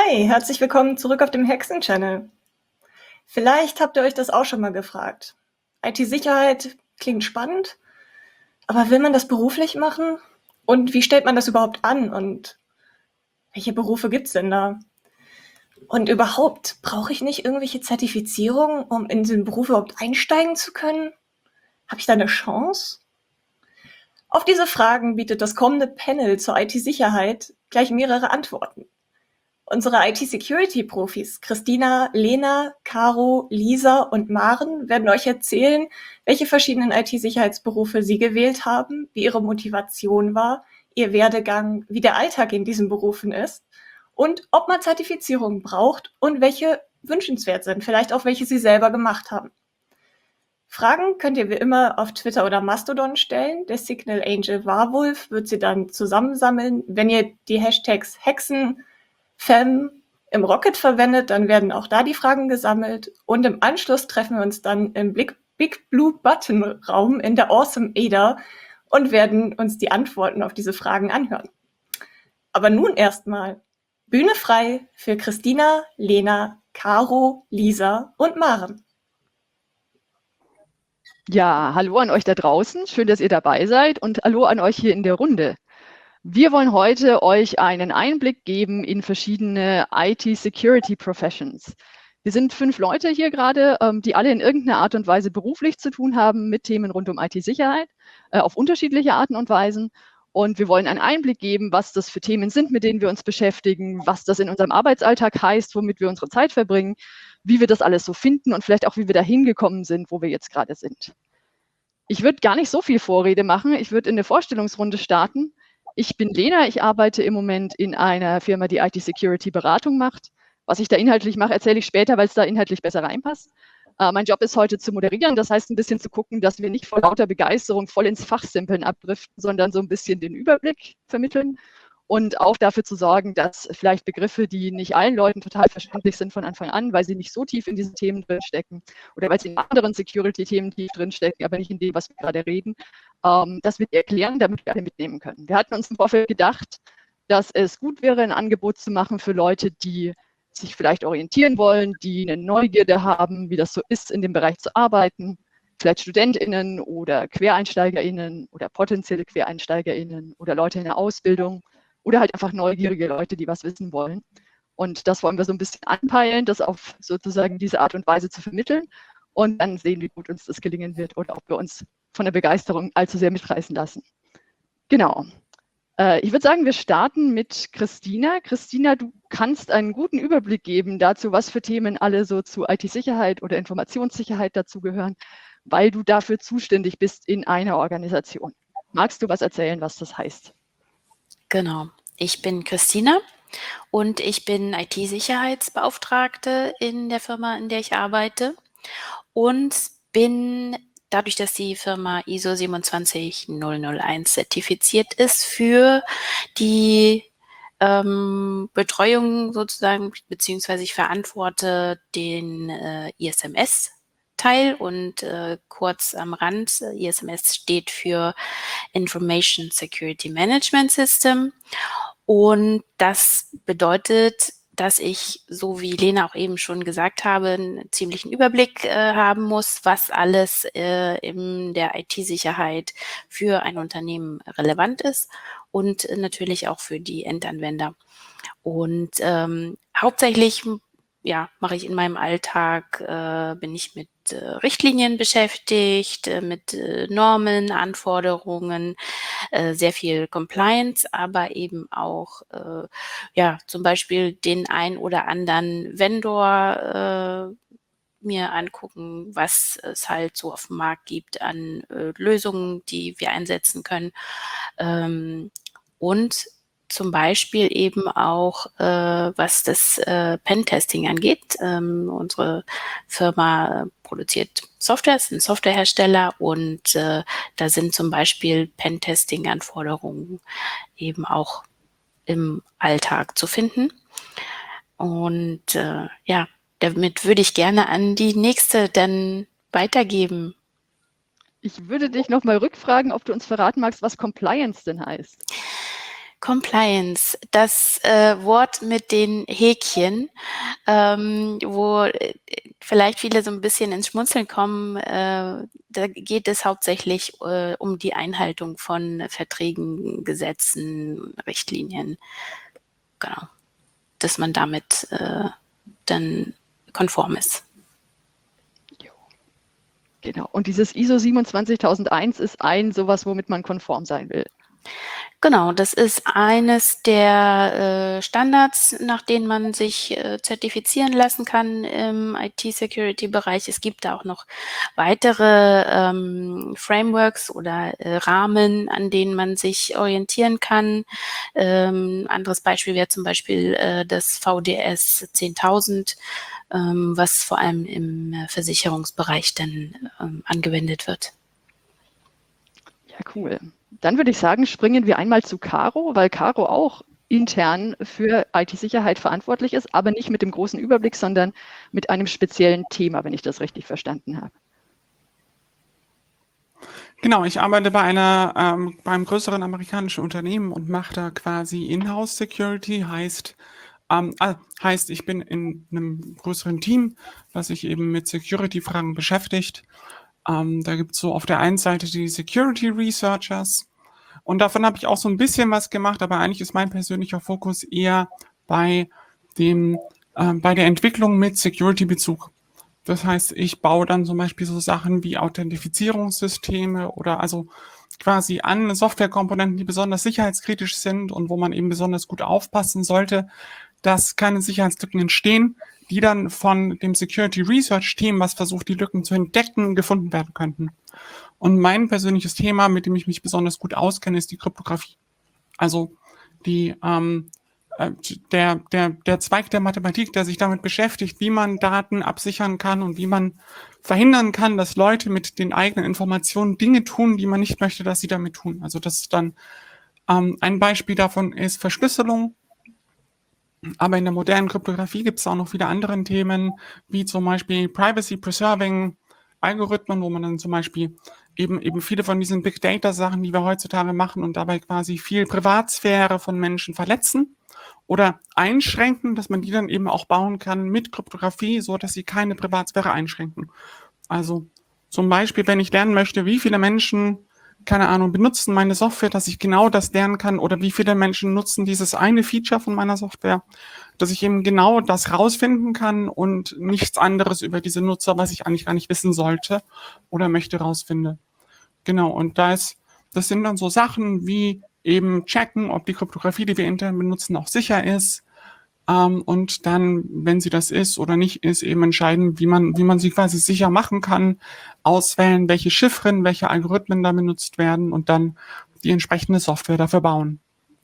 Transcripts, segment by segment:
Hi, herzlich willkommen zurück auf dem Hexen-Channel. Vielleicht habt ihr euch das auch schon mal gefragt. IT-Sicherheit klingt spannend, aber will man das beruflich machen? Und wie stellt man das überhaupt an? Und welche Berufe gibt's denn da? Und überhaupt, brauche ich nicht irgendwelche Zertifizierungen, um in diesen Beruf überhaupt einsteigen zu können? Habe ich da eine Chance? Auf diese Fragen bietet das kommende Panel zur IT-Sicherheit gleich mehrere Antworten. Unsere IT-Security-Profis Christina, Lena, Caro, Lisa und Maren werden euch erzählen, welche verschiedenen IT-Sicherheitsberufe sie gewählt haben, wie ihre Motivation war, ihr Werdegang, wie der Alltag in diesen Berufen ist und ob man Zertifizierungen braucht und welche wünschenswert sind, vielleicht auch welche sie selber gemacht haben. Fragen könnt ihr wie immer auf Twitter oder Mastodon stellen. Der Signal Angel Warwolf wird sie dann zusammensammeln. Wenn ihr die Hashtags Hexen, Fem im Rocket verwendet, dann werden auch da die Fragen gesammelt und im Anschluss treffen wir uns dann im Big Blue Button Raum in der Awesome Ada und werden uns die Antworten auf diese Fragen anhören. Aber nun erstmal Bühne frei für Christina, Lena, Caro, Lisa und Maren. Ja, hallo an euch da draußen. Schön, dass ihr dabei seid und hallo an euch hier in der Runde. Wir wollen heute euch einen Einblick geben in verschiedene IT-Security-Professions. Wir sind 5 Leute hier gerade, die alle in irgendeiner Art und Weise beruflich zu tun haben mit Themen rund um IT-Sicherheit, auf unterschiedliche Arten und Weisen. Und wir wollen einen Einblick geben, was das für Themen sind, mit denen wir uns beschäftigen, was das in unserem Arbeitsalltag heißt, womit wir unsere Zeit verbringen, wie wir das alles so finden und vielleicht auch, wie wir da hingekommen sind, wo wir jetzt gerade sind. Ich würde gar nicht so viel Vorrede machen. Ich würde in eine Vorstellungsrunde starten. Ich bin Lena, ich arbeite im Moment in einer Firma, die IT-Security-Beratung macht. Was ich da inhaltlich mache, erzähle ich später, weil es da inhaltlich besser reinpasst. Mein Job ist heute zu moderieren, das heißt ein bisschen zu gucken, dass wir nicht vor lauter Begeisterung voll ins Fachsimpeln abdriften, sondern so ein bisschen den Überblick vermitteln und auch dafür zu sorgen, dass vielleicht Begriffe, die nicht allen Leuten total verständlich sind von Anfang an, weil sie nicht so tief in diesen Themen drinstecken oder weil sie in anderen Security-Themen tief drinstecken, aber nicht in dem, was wir gerade reden, das wir erklären, damit wir alle mitnehmen können. Wir hatten uns im Vorfeld gedacht, dass es gut wäre, ein Angebot zu machen für Leute, die sich vielleicht orientieren wollen, die eine Neugierde haben, wie das so ist, in dem Bereich zu arbeiten, vielleicht StudentInnen oder QuereinsteigerInnen oder potenzielle QuereinsteigerInnen oder Leute in der Ausbildung oder halt einfach neugierige Leute, die was wissen wollen. Und das wollen wir so ein bisschen anpeilen, das auf sozusagen diese Art und Weise zu vermitteln und dann sehen, wie gut uns das gelingen wird oder ob wir uns von der Begeisterung allzu sehr mitreißen lassen. Genau. Ich würde sagen, wir starten mit Christina. Christina, du kannst einen guten Überblick geben dazu, was für Themen alle so zu IT-Sicherheit oder Informationssicherheit dazugehören, weil du dafür zuständig bist in einer Organisation. Magst du was erzählen, was das heißt? Genau. Ich bin Christina und ich bin IT-Sicherheitsbeauftragte in der Firma, in der ich arbeite und bin dadurch, dass die Firma ISO 27001 zertifiziert ist für die Betreuung sozusagen, beziehungsweise ich verantworte den ISMS-Teil und kurz am Rand, ISMS steht für Information Security Management System und das bedeutet, dass ich, so wie Lena auch eben schon gesagt habe, einen ziemlichen Überblick haben muss, was alles in der IT-Sicherheit für ein Unternehmen relevant ist und natürlich auch für die Endanwender. Und hauptsächlich mache ich in meinem Alltag, bin ich mit Richtlinien beschäftigt, mit Normen, Anforderungen, sehr viel Compliance, aber eben auch zum Beispiel den ein oder anderen Vendor mir angucken, was es halt so auf dem Markt gibt an Lösungen, die wir einsetzen können. Und zum Beispiel eben auch, was das Pentesting angeht. Unsere Firma produziert Software, ist ein Softwarehersteller und da sind zum Beispiel Pentesting-Anforderungen eben auch im Alltag zu finden. Und damit würde ich gerne an die nächste dann weitergeben. Ich würde dich nochmal rückfragen, ob du uns verraten magst, was Compliance denn heißt. Compliance, das Wort mit den Häkchen, wo vielleicht viele so ein bisschen ins Schmunzeln kommen. Da geht es hauptsächlich um die Einhaltung von Verträgen, Gesetzen, Richtlinien. Genau, dass man damit dann konform ist. Genau. Und dieses ISO 27001 ist sowas, womit man konform sein will. Genau, das ist eines der Standards, nach denen man sich zertifizieren lassen kann im IT-Security-Bereich. Es gibt da auch noch weitere Frameworks oder Rahmen, an denen man sich orientieren kann. Anderes Beispiel wäre zum Beispiel das VDS 10.000, was vor allem im Versicherungsbereich dann angewendet wird. Ja, cool. Dann würde ich sagen, springen wir einmal zu Caro, weil Caro auch intern für IT-Sicherheit verantwortlich ist, aber nicht mit dem großen Überblick, sondern mit einem speziellen Thema, wenn ich das richtig verstanden habe. Genau, ich arbeite beim größeren amerikanischen Unternehmen und mache da quasi Inhouse Security, heißt, ich bin in einem größeren Team, das sich eben mit Security-Fragen beschäftigt. Da gibt es so auf der einen Seite die Security Researchers und davon habe ich auch so ein bisschen was gemacht, aber eigentlich ist mein persönlicher Fokus eher bei der Entwicklung mit Security-Bezug. Das heißt, ich baue dann zum Beispiel so Sachen wie Authentifizierungssysteme oder also quasi an Softwarekomponenten, die besonders sicherheitskritisch sind und wo man eben besonders gut aufpassen sollte, dass keine Sicherheitslücken entstehen, die dann von dem Security Research Team, was versucht, die Lücken zu entdecken, gefunden werden könnten. Und mein persönliches Thema, mit dem ich mich besonders gut auskenne, ist die Kryptographie. Also der Zweig der Mathematik, der sich damit beschäftigt, wie man Daten absichern kann und wie man verhindern kann, dass Leute mit den eigenen Informationen Dinge tun, die man nicht möchte, dass sie damit tun. Also das ist dann ein Beispiel davon ist Verschlüsselung. Aber in der modernen Kryptographie gibt es auch noch viele andere Themen, wie zum Beispiel Privacy Preserving Algorithmen, wo man dann zum Beispiel eben viele von diesen Big Data Sachen, die wir heutzutage machen und dabei quasi viel Privatsphäre von Menschen verletzen oder einschränken, dass man die dann eben auch bauen kann mit Kryptographie, so dass sie keine Privatsphäre einschränken. Also zum Beispiel, wenn ich lernen möchte, wie viele Menschen, keine Ahnung, benutzen meine Software, dass ich genau das lernen kann oder wie viele Menschen nutzen dieses eine Feature von meiner Software, dass ich eben genau das rausfinden kann und nichts anderes über diese Nutzer, was ich eigentlich gar nicht wissen sollte oder möchte, rausfinde. Genau, und das sind dann so Sachen wie eben checken, ob die Kryptographie, die wir intern benutzen, auch sicher ist. Und dann, wenn sie das ist oder nicht ist, eben entscheiden, wie man sie quasi sicher machen kann, auswählen, welche Chiffren, welche Algorithmen da benutzt werden und dann die entsprechende Software dafür bauen.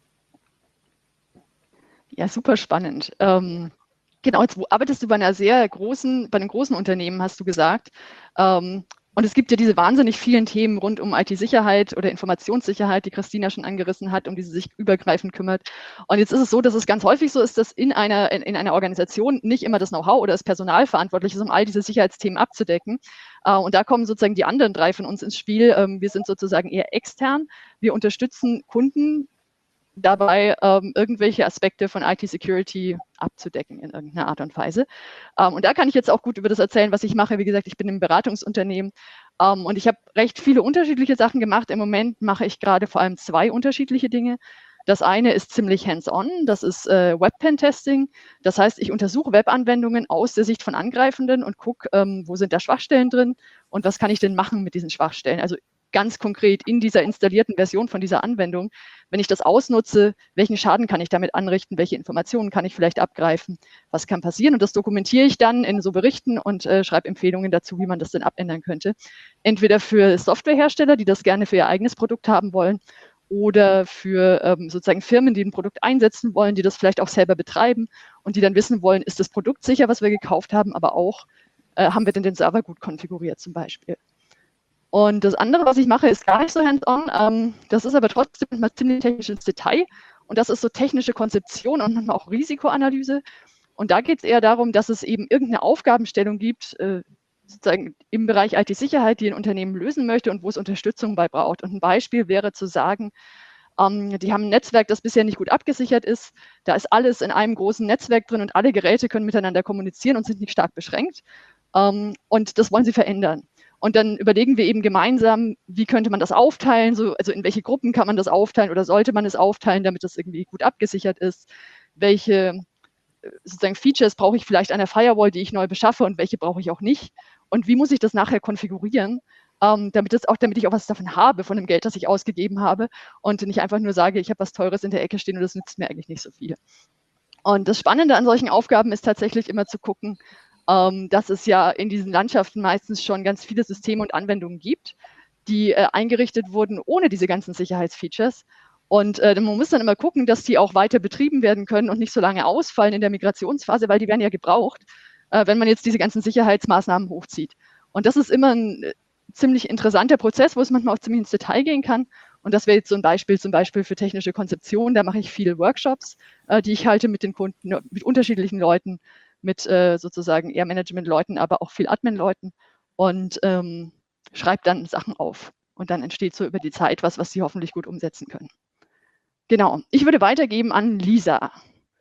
Ja, super spannend. Genau, jetzt arbeitest du bei einem großen Unternehmen, hast du gesagt. Und es gibt ja diese wahnsinnig vielen Themen rund um IT-Sicherheit oder Informationssicherheit, die Christina schon angerissen hat, um die sie sich übergreifend kümmert. Und jetzt ist es so, dass es ganz häufig so ist, dass in einer Organisation nicht immer das Know-how oder das Personal verantwortlich ist, um all diese Sicherheitsthemen abzudecken. Und da kommen sozusagen die anderen drei von uns ins Spiel. Wir sind sozusagen eher extern. Wir unterstützen Kunden dabei, irgendwelche Aspekte von IT-Security abzudecken in irgendeiner Art und Weise. Und da kann ich jetzt auch gut über das erzählen, was ich mache. Wie gesagt, ich bin im Beratungsunternehmen und ich habe recht viele unterschiedliche Sachen gemacht. Im Moment mache ich gerade vor allem 2 unterschiedliche Dinge. Das eine ist ziemlich hands-on, das ist Web-Pen-Testing. Das heißt, ich untersuche Webanwendungen aus der Sicht von Angreifenden und gucke, wo sind da Schwachstellen drin und was kann ich denn machen mit diesen Schwachstellen. Also ganz konkret in dieser installierten Version von dieser Anwendung, wenn ich das ausnutze, welchen Schaden kann ich damit anrichten, welche Informationen kann ich vielleicht abgreifen, was kann passieren, und das dokumentiere ich dann in so Berichten und schreibe Empfehlungen dazu, wie man das denn abändern könnte. Entweder für Softwarehersteller, die das gerne für ihr eigenes Produkt haben wollen, oder für sozusagen Firmen, die ein Produkt einsetzen wollen, die das vielleicht auch selber betreiben und die dann wissen wollen, ist das Produkt sicher, was wir gekauft haben, aber auch, haben wir denn den Server gut konfiguriert zum Beispiel. Und das andere, was ich mache, ist gar nicht so hands-on. Das ist aber trotzdem mal ziemlich technisches Detail. Und das ist so technische Konzeption und manchmal auch Risikoanalyse. Und da geht es eher darum, dass es eben irgendeine Aufgabenstellung gibt, sozusagen im Bereich IT-Sicherheit, die ein Unternehmen lösen möchte und wo es Unterstützung bei braucht. Und ein Beispiel wäre zu sagen, Die haben ein Netzwerk, das bisher nicht gut abgesichert ist. Da ist alles in einem großen Netzwerk drin und alle Geräte können miteinander kommunizieren und sind nicht stark beschränkt. Und das wollen sie verändern. Und dann überlegen wir eben gemeinsam, wie könnte man das aufteilen, also in welche Gruppen kann man das aufteilen oder sollte man es aufteilen, damit das irgendwie gut abgesichert ist. Welche sozusagen Features brauche ich vielleicht an der Firewall, die ich neu beschaffe und welche brauche ich auch nicht. Und wie muss ich das nachher konfigurieren, damit ich auch was davon habe, von dem Geld, das ich ausgegeben habe und nicht einfach nur sage, ich habe was Teures in der Ecke stehen und das nützt mir eigentlich nicht so viel. Und das Spannende an solchen Aufgaben ist tatsächlich immer zu gucken, dass es ja in diesen Landschaften meistens schon ganz viele Systeme und Anwendungen gibt, die eingerichtet wurden ohne diese ganzen Sicherheitsfeatures. Und man muss dann immer gucken, dass die auch weiter betrieben werden können und nicht so lange ausfallen in der Migrationsphase, weil die werden ja gebraucht, wenn man jetzt diese ganzen Sicherheitsmaßnahmen hochzieht. Und das ist immer ein ziemlich interessanter Prozess, wo es manchmal auch ziemlich ins Detail gehen kann. Und das wäre jetzt so ein Beispiel zum Beispiel für technische Konzeption. Da mache ich viele Workshops, die ich halte mit den Kunden, mit unterschiedlichen Leuten, mit sozusagen eher Management-Leuten, aber auch viel Admin-Leuten und schreibe dann Sachen auf. Und dann entsteht so über die Zeit was sie hoffentlich gut umsetzen können. Genau. Ich würde weitergeben an Lisa.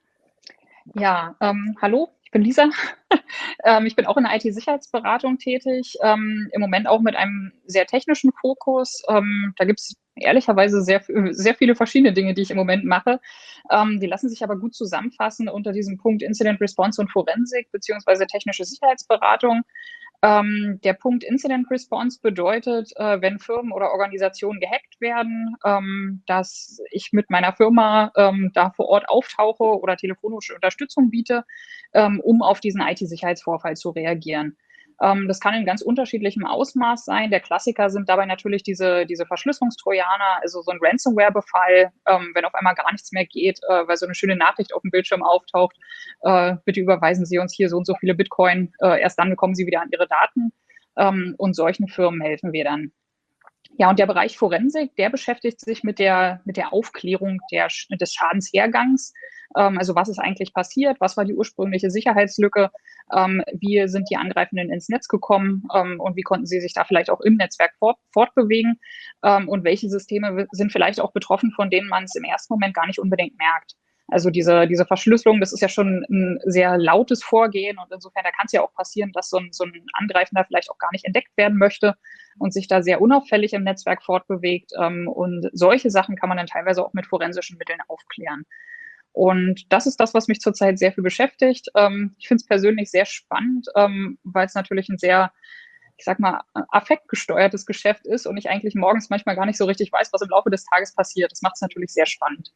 Ja, hallo, ich bin Lisa. Ich bin auch in der IT-Sicherheitsberatung tätig, im Moment auch mit einem sehr technischen Fokus. Da gibt es ehrlicherweise sehr viele verschiedene Dinge, die ich im Moment mache. Die lassen sich aber gut zusammenfassen unter diesem Punkt Incident Response und Forensik beziehungsweise technische Sicherheitsberatung. Der Punkt Incident Response bedeutet, wenn Firmen oder Organisationen gehackt werden, dass ich mit meiner Firma da vor Ort auftauche oder telefonische Unterstützung biete, um auf diesen IT-Sicherheitsvorfall zu reagieren. Das kann in ganz unterschiedlichem Ausmaß sein. Der Klassiker sind dabei natürlich diese Verschlüsselungstrojaner, also so ein Ransomware-Befall, wenn auf einmal gar nichts mehr geht, weil so eine schöne Nachricht auf dem Bildschirm auftaucht, bitte überweisen Sie uns hier so und so viele Bitcoin, erst dann bekommen Sie wieder an Ihre Daten. Und solchen Firmen helfen wir dann. Ja, und der Bereich Forensik, der beschäftigt sich mit der Aufklärung des Schadenshergangs. Also was ist eigentlich passiert? Was war die ursprüngliche Sicherheitslücke? Wie sind die Angreifenden ins Netz gekommen? Und wie konnten sie sich da vielleicht auch im Netzwerk fortbewegen? Und welche Systeme sind vielleicht auch betroffen, von denen man es im ersten Moment gar nicht unbedingt merkt? Also diese Verschlüsselung, das ist ja schon ein sehr lautes Vorgehen und insofern, da kann es ja auch passieren, dass so ein Angreifender vielleicht auch gar nicht entdeckt werden möchte und sich da sehr unauffällig im Netzwerk fortbewegt. Und solche Sachen kann man dann teilweise auch mit forensischen Mitteln aufklären. Und das ist das, was mich zurzeit sehr viel beschäftigt. Ich finde es persönlich sehr spannend, weil es natürlich ein sehr, ich sag mal, affektgesteuertes Geschäft ist und ich eigentlich morgens manchmal gar nicht so richtig weiß, was im Laufe des Tages passiert. Das macht es natürlich sehr spannend.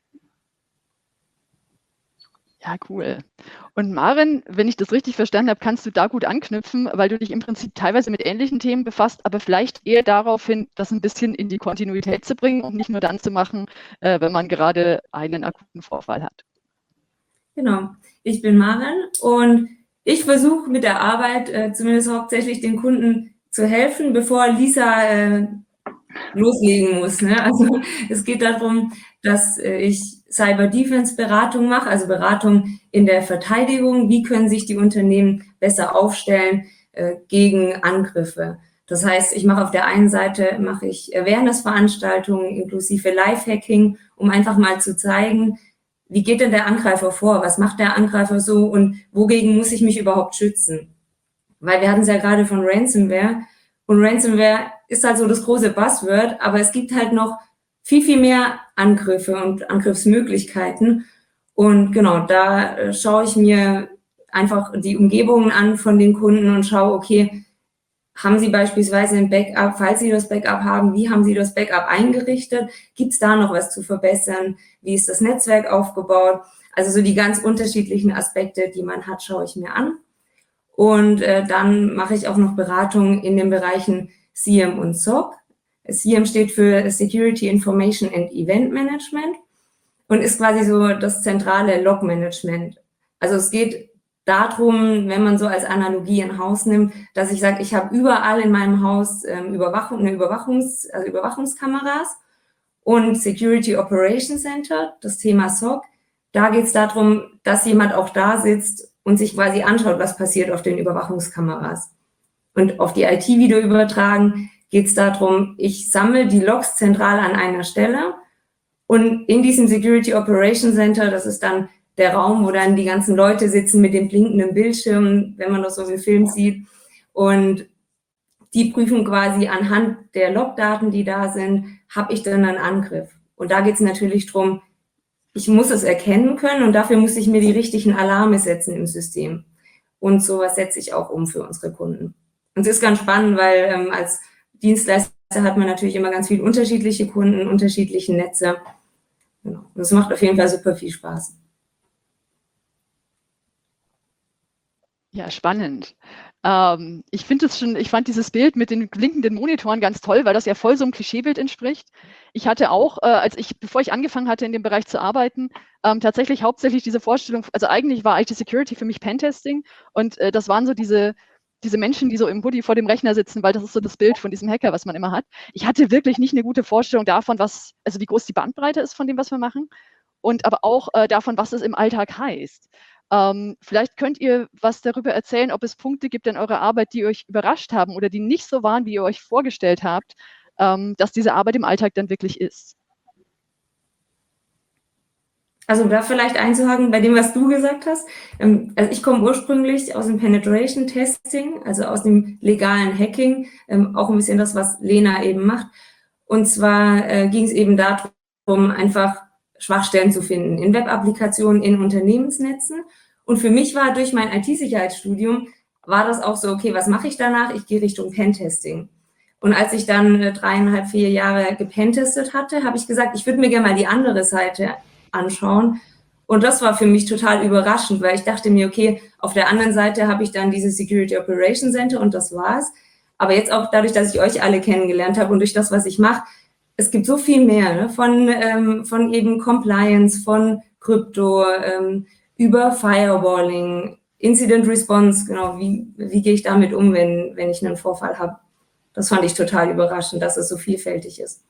Ja, cool. Und Maren, wenn ich das richtig verstanden habe, kannst du da gut anknüpfen, weil du dich im Prinzip teilweise mit ähnlichen Themen befasst, aber vielleicht eher darauf hin, das ein bisschen in die Kontinuität zu bringen und nicht nur dann zu machen, wenn man gerade einen akuten Vorfall hat. Genau, ich bin Maren und ich versuche mit der Arbeit zumindest hauptsächlich den Kunden zu helfen, bevor Lisa loslegen muss. Ne? Also es geht darum, dass ich Cyber-Defense-Beratung mache, also Beratung in der Verteidigung. Wie können sich die Unternehmen besser aufstellen gegen Angriffe? Das heißt, ich mache auf der einen Seite Awareness-Veranstaltungen inklusive Live-Hacking, um einfach mal zu zeigen, wie geht denn der Angreifer vor? Was macht der Angreifer so und wogegen muss ich mich überhaupt schützen? Weil wir hatten es ja gerade von Ransomware und Ransomware ist halt so das große Buzzword, aber es gibt halt noch viel, viel mehr Angriffe und Angriffsmöglichkeiten. Und genau, da schaue ich mir einfach die Umgebungen an von den Kunden und schaue, okay, haben Sie beispielsweise ein Backup, falls Sie das Backup haben, wie haben Sie das Backup eingerichtet? Gibt es da noch was zu verbessern? Wie ist das Netzwerk aufgebaut? Also so die ganz unterschiedlichen Aspekte, die man hat, schaue ich mir an. Und dann mache ich auch noch Beratungen in den Bereichen SIEM und SOC. SIEM steht für Security Information and Event Management und ist quasi so das zentrale Log-Management. Also es geht darum, wenn man so als Analogie ein Haus nimmt, dass ich sage, ich habe überall in meinem Haus Überwachungskameras und Security Operations Center, das Thema SOC. Da geht es darum, dass jemand auch da sitzt und sich quasi anschaut, was passiert auf den Überwachungskameras. Und auf die IT wieder übertragen geht es darum, ich sammle die Logs zentral an einer Stelle Und in diesem Security Operation Center, das ist dann der Raum, wo dann die ganzen Leute sitzen mit den blinkenden Bildschirmen, wenn man das so im Film sieht. Und die prüfen quasi anhand der Logdaten, die da sind, habe ich dann einen Angriff. Und da geht es natürlich darum, ich muss es erkennen können und dafür muss ich mir die richtigen Alarme setzen im System. Und sowas setze ich auch um für unsere Kunden. Und es ist ganz spannend, weil als Dienstleister hat man natürlich immer ganz viele unterschiedliche Kunden, unterschiedliche Netze. Genau. Und es macht auf jeden Fall super viel Spaß. Ja, spannend. Ich fand dieses Bild mit den blinkenden Monitoren ganz toll, weil das ja voll so einem Klischeebild entspricht. Ich hatte auch, bevor ich angefangen hatte, in dem Bereich zu arbeiten, tatsächlich hauptsächlich diese Vorstellung, also eigentlich war IT-Security für mich Pentesting und das waren so diese Menschen, die so im Hoodie vor dem Rechner sitzen, weil das ist so das Bild von diesem Hacker, was man immer hat. Ich hatte wirklich nicht eine gute Vorstellung davon, also wie groß die Bandbreite ist von dem, was wir machen und aber auch davon, was es im Alltag heißt. Vielleicht könnt ihr was darüber erzählen, ob es Punkte gibt in eurer Arbeit, die euch überrascht haben oder die nicht so waren, wie ihr euch vorgestellt habt, dass diese Arbeit im Alltag dann wirklich ist. Also da vielleicht einzuhaken bei dem, was du gesagt hast. Also ich komme ursprünglich aus dem Penetration Testing, also aus dem legalen Hacking, auch ein bisschen das, was Lena eben macht. Und zwar ging es eben darum, einfach Schwachstellen zu finden in Web-Applikationen, in Unternehmensnetzen. Und für mich war durch mein IT-Sicherheitsstudium, war das auch so, okay, was mache ich danach? Ich gehe Richtung Pentesting. Und als ich dann 3,5, 4 Jahre gepentestet hatte, habe ich gesagt, ich würde mir gerne mal die andere Seite anschauen. Und das war für mich total überraschend, weil ich dachte mir, okay, auf der anderen Seite habe ich dann dieses Security Operation Center und das war's. Aber jetzt auch dadurch, dass ich euch alle kennengelernt habe und durch das, was ich mache, es gibt so viel mehr, ne? Von eben Compliance, von Krypto, über Firewalling, Incident Response, genau, wie gehe ich damit um, wenn ich einen Vorfall habe. Das fand ich total überraschend, dass es so vielfältig ist.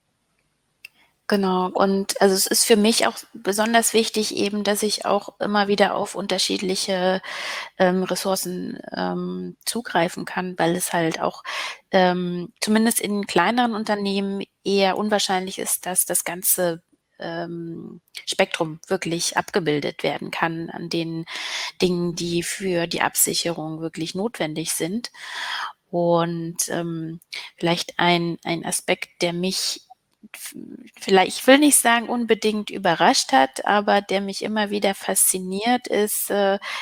Genau, und also es ist für mich auch besonders wichtig eben, dass ich auch immer wieder auf unterschiedliche Ressourcen zugreifen kann, weil es halt auch zumindest in kleineren Unternehmen eher unwahrscheinlich ist, dass das ganze Spektrum wirklich abgebildet werden kann an den Dingen, die für die Absicherung wirklich notwendig sind. Und vielleicht ein Aspekt, der mich vielleicht, ich will nicht sagen unbedingt überrascht hat, aber der mich immer wieder fasziniert, ist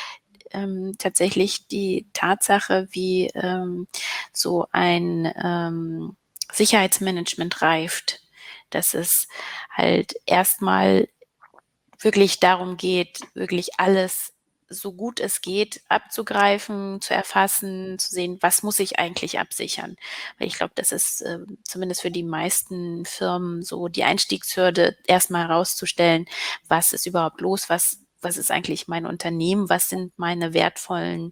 tatsächlich die Tatsache, wie so ein Sicherheitsmanagement reift, dass es halt erstmal wirklich darum geht, wirklich alles so gut es geht abzugreifen, zu erfassen, zu sehen, was muss ich eigentlich absichern. Weil ich glaube, das ist zumindest für die meisten Firmen so die Einstiegshürde, erstmal herauszustellen, was ist überhaupt los, was ist eigentlich mein Unternehmen, was sind meine wertvollen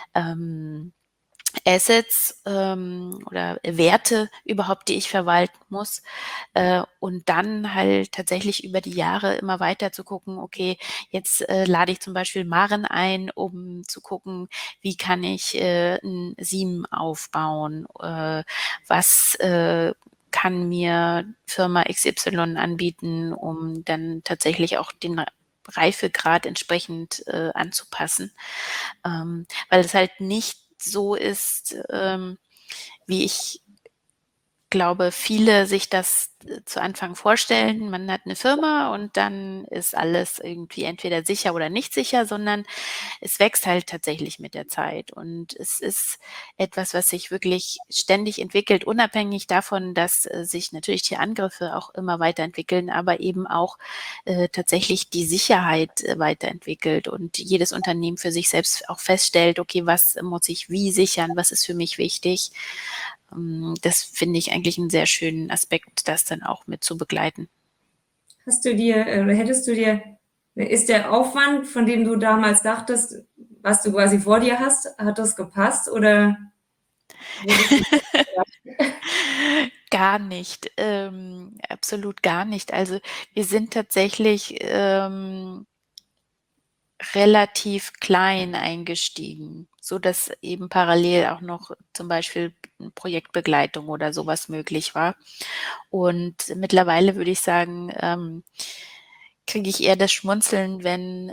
Assets oder Werte überhaupt, die ich verwalten muss, und dann halt tatsächlich über die Jahre immer weiter zu gucken, okay, jetzt lade ich zum Beispiel Maren ein, um zu gucken, wie kann ich ein SIEM aufbauen, was kann mir Firma XY anbieten, um dann tatsächlich auch den Reifegrad entsprechend anzupassen, weil es halt nicht so ist, wie ich glaube, viele sich das zu Anfang vorstellen. Man hat eine Firma und dann ist alles irgendwie entweder sicher oder nicht sicher, sondern es wächst halt tatsächlich mit der Zeit. Und es ist etwas, was sich wirklich ständig entwickelt, unabhängig davon, dass sich natürlich die Angriffe auch immer weiterentwickeln, aber eben auch tatsächlich die Sicherheit weiterentwickelt und jedes Unternehmen für sich selbst auch feststellt, okay, was muss ich wie sichern, was ist für mich wichtig. Das finde ich eigentlich einen sehr schönen Aspekt, das dann auch mit zu begleiten. Ist der Aufwand, von dem du damals dachtest, was du quasi vor dir hast, hat das gepasst oder? Gar nicht, absolut gar nicht. Also wir sind tatsächlich relativ klein eingestiegen. so dass eben parallel auch noch zum Beispiel Projektbegleitung oder sowas möglich war. Und mittlerweile würde ich sagen, kriege ich eher das Schmunzeln, wenn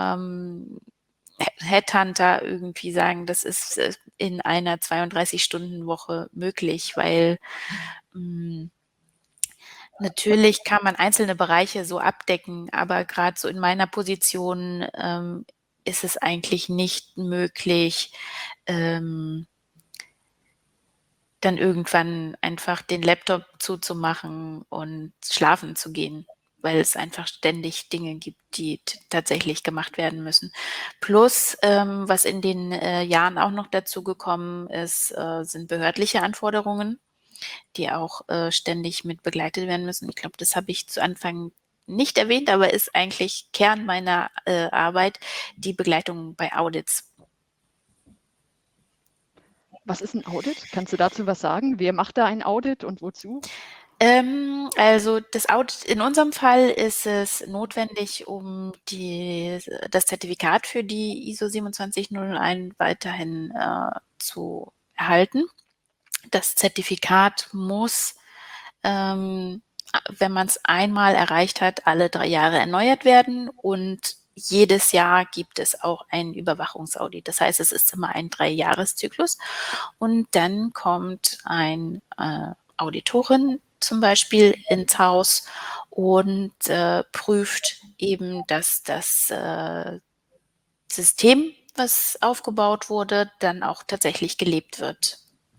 Headhunter irgendwie sagen, das ist in einer 32-Stunden-Woche möglich, weil natürlich kann man einzelne Bereiche so abdecken, aber gerade so in meiner Position ist es eigentlich nicht möglich, dann irgendwann einfach den Laptop zuzumachen und schlafen zu gehen, weil es einfach ständig Dinge gibt, die tatsächlich gemacht werden müssen. Plus, was in den Jahren auch noch dazu gekommen ist, sind behördliche Anforderungen, die auch ständig mit begleitet werden müssen. Ich glaube, das habe ich zu Anfang nicht erwähnt, aber ist eigentlich Kern meiner Arbeit, die Begleitung bei Audits. Was ist ein Audit? Kannst du dazu was sagen? Wer macht da ein Audit und wozu? Also das Audit, in unserem Fall ist es notwendig, um das Zertifikat für die ISO 27001 weiterhin zu erhalten. Das Zertifikat muss, wenn man es einmal erreicht hat, alle 3 Jahre erneuert werden und jedes Jahr gibt es auch ein Überwachungsaudit. Das heißt, es ist immer ein 3-Jahres-Zyklus und dann kommt ein Auditorin zum Beispiel ins Haus und prüft eben, dass das System, was aufgebaut wurde, dann auch tatsächlich gelebt wird.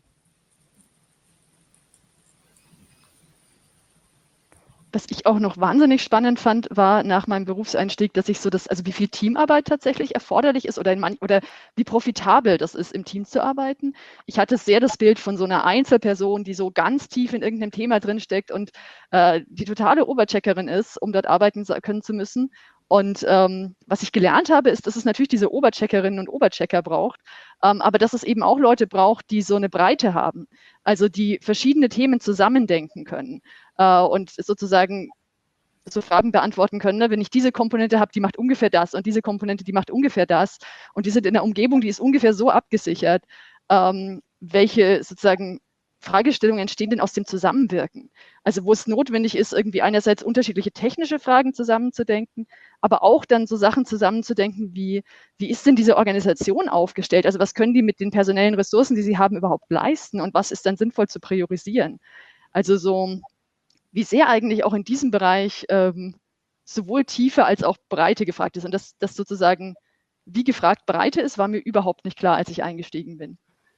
Was ich auch noch wahnsinnig spannend fand, war nach meinem Berufseinstieg, dass ich so also wie viel Teamarbeit tatsächlich erforderlich ist oder wie profitabel das ist, im Team zu arbeiten. Ich hatte sehr das Bild von so einer Einzelperson, die so ganz tief in irgendeinem Thema drinsteckt und die totale Obercheckerin ist, um dort arbeiten können zu müssen. Und was ich gelernt habe, ist, dass es natürlich diese Obercheckerinnen und Oberchecker braucht, aber dass es eben auch Leute braucht, die so eine Breite haben, also die verschiedene Themen zusammendenken können und sozusagen so Fragen beantworten können. Ne? Wenn ich diese Komponente habe, die macht ungefähr das und diese Komponente, die macht ungefähr das und die sind in der Umgebung, die ist ungefähr so abgesichert, welche sozusagen Fragestellungen entstehen denn aus dem Zusammenwirken? Also wo es notwendig ist, irgendwie einerseits unterschiedliche technische Fragen zusammenzudenken, aber auch dann so Sachen zusammenzudenken, wie ist denn diese Organisation aufgestellt? Also was können die mit den personellen Ressourcen, die sie haben, überhaupt leisten und was ist dann sinnvoll zu priorisieren? Also so, wie sehr eigentlich auch in diesem Bereich sowohl Tiefe als auch Breite gefragt ist. Und das sozusagen, wie gefragt Breite ist, war mir überhaupt nicht klar, als ich eingestiegen bin.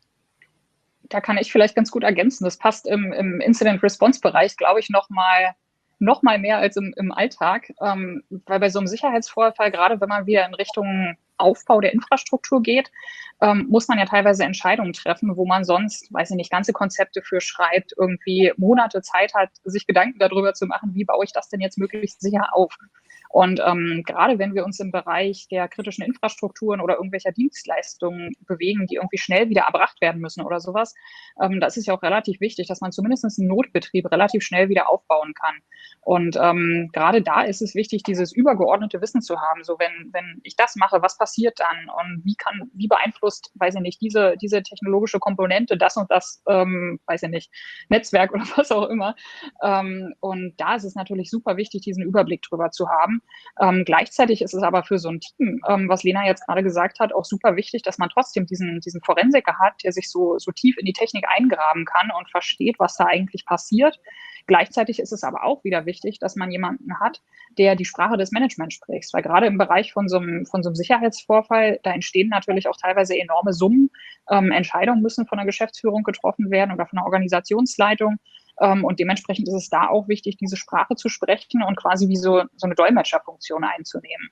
Da kann ich vielleicht ganz gut ergänzen. Das passt im Incident-Response-Bereich, glaube ich, noch mal mehr als im Alltag, weil bei so einem Sicherheitsvorfall, gerade wenn man wieder in Richtung Aufbau der Infrastruktur geht, muss man ja teilweise Entscheidungen treffen, wo man sonst, weiß ich nicht, ganze Konzepte für schreibt, irgendwie Monate Zeit hat, sich Gedanken darüber zu machen, wie baue ich das denn jetzt möglichst sicher auf. Und gerade wenn wir uns im Bereich der kritischen Infrastrukturen oder irgendwelcher Dienstleistungen bewegen, die irgendwie schnell wieder erbracht werden müssen oder sowas, da ist es ja auch relativ wichtig, dass man zumindest einen Notbetrieb relativ schnell wieder aufbauen kann. Und gerade da ist es wichtig, dieses übergeordnete Wissen zu haben. So, wenn ich das mache, was passiert dann? Und wie beeinflusst, weiß ich nicht, diese technologische Komponente, das und das, weiß ich nicht, Netzwerk oder was auch immer. Und da ist es natürlich super wichtig, diesen Überblick drüber zu haben. Gleichzeitig ist es aber für so ein Team, was Lena jetzt gerade gesagt hat, auch super wichtig, dass man trotzdem diesen Forensiker hat, der sich so tief in die Technik eingraben kann und versteht, was da eigentlich passiert. Gleichzeitig ist es aber auch wieder wichtig, dass man jemanden hat, der die Sprache des Managements spricht. Weil gerade im Bereich von so einem Sicherheitsvorfall, da entstehen natürlich auch teilweise enorme Summen. Entscheidungen müssen von der Geschäftsführung getroffen werden oder von der Organisationsleitung. Und dementsprechend ist es da auch wichtig, diese Sprache zu sprechen und quasi wie so eine Dolmetscherfunktion einzunehmen.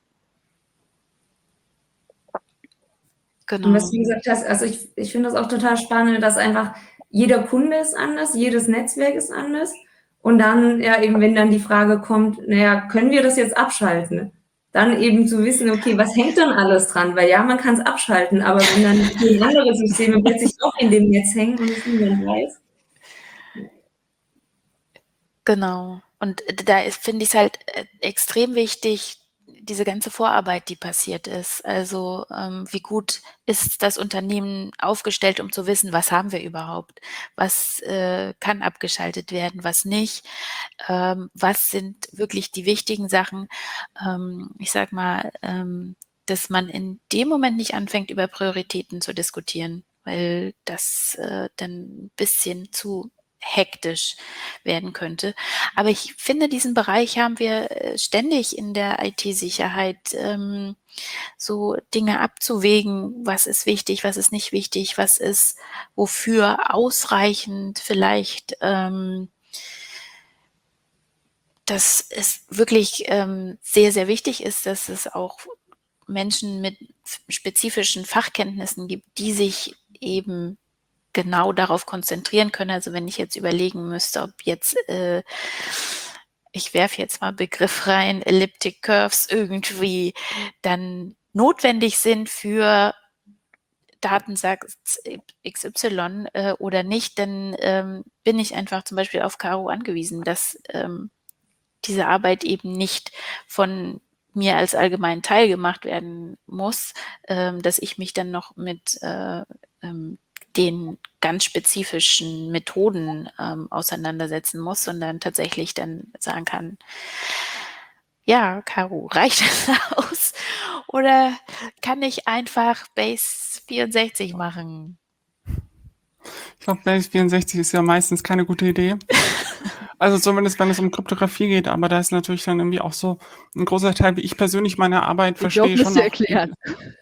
Genau. Und was du gesagt hast, also ich finde das auch total spannend, dass einfach jeder Kunde ist anders, jedes Netzwerk ist anders. Und dann, ja, eben, wenn dann die Frage kommt, naja, können wir das jetzt abschalten? Dann eben zu wissen, okay, was hängt dann alles dran? Weil ja, man kann es abschalten, aber wenn dann andere Systeme plötzlich auch in dem Netz hängen und es niemand weiß. Genau. Und da finde ich es halt extrem wichtig, diese ganze Vorarbeit, die passiert ist. Also wie gut ist das Unternehmen aufgestellt, um zu wissen, was haben wir überhaupt, was kann abgeschaltet werden, was nicht, was sind wirklich die wichtigen Sachen. Ich sag mal, dass man in dem Moment nicht anfängt, über Prioritäten zu diskutieren, weil das dann ein bisschen zu hektisch werden könnte. Aber ich finde, diesen Bereich haben wir ständig in der IT-Sicherheit, so Dinge abzuwägen, was ist wichtig, was ist nicht wichtig, was ist wofür ausreichend vielleicht, dass es wirklich sehr, sehr wichtig ist, dass es auch Menschen mit spezifischen Fachkenntnissen gibt, die sich eben genau darauf konzentrieren können. Also wenn ich jetzt überlegen müsste, ob jetzt, ich werfe jetzt mal Begriff rein, Elliptic Curves irgendwie dann notwendig sind für Datensatz XY oder nicht, dann bin ich einfach zum Beispiel auf Caro angewiesen, dass diese Arbeit eben nicht von mir als allgemeinen Teil gemacht werden muss, dass ich mich dann noch mit den ganz spezifischen Methoden auseinandersetzen muss, sondern tatsächlich dann sagen kann, ja, Caro, reicht das aus? Oder kann ich einfach Base 64 machen? Ich glaube, Base 64 ist ja meistens keine gute Idee. Also zumindest, wenn es um Kryptographie geht, aber da ist natürlich dann irgendwie auch so ein großer Teil, wie ich persönlich meine Arbeit verstehe, schon müsst ihr erklären.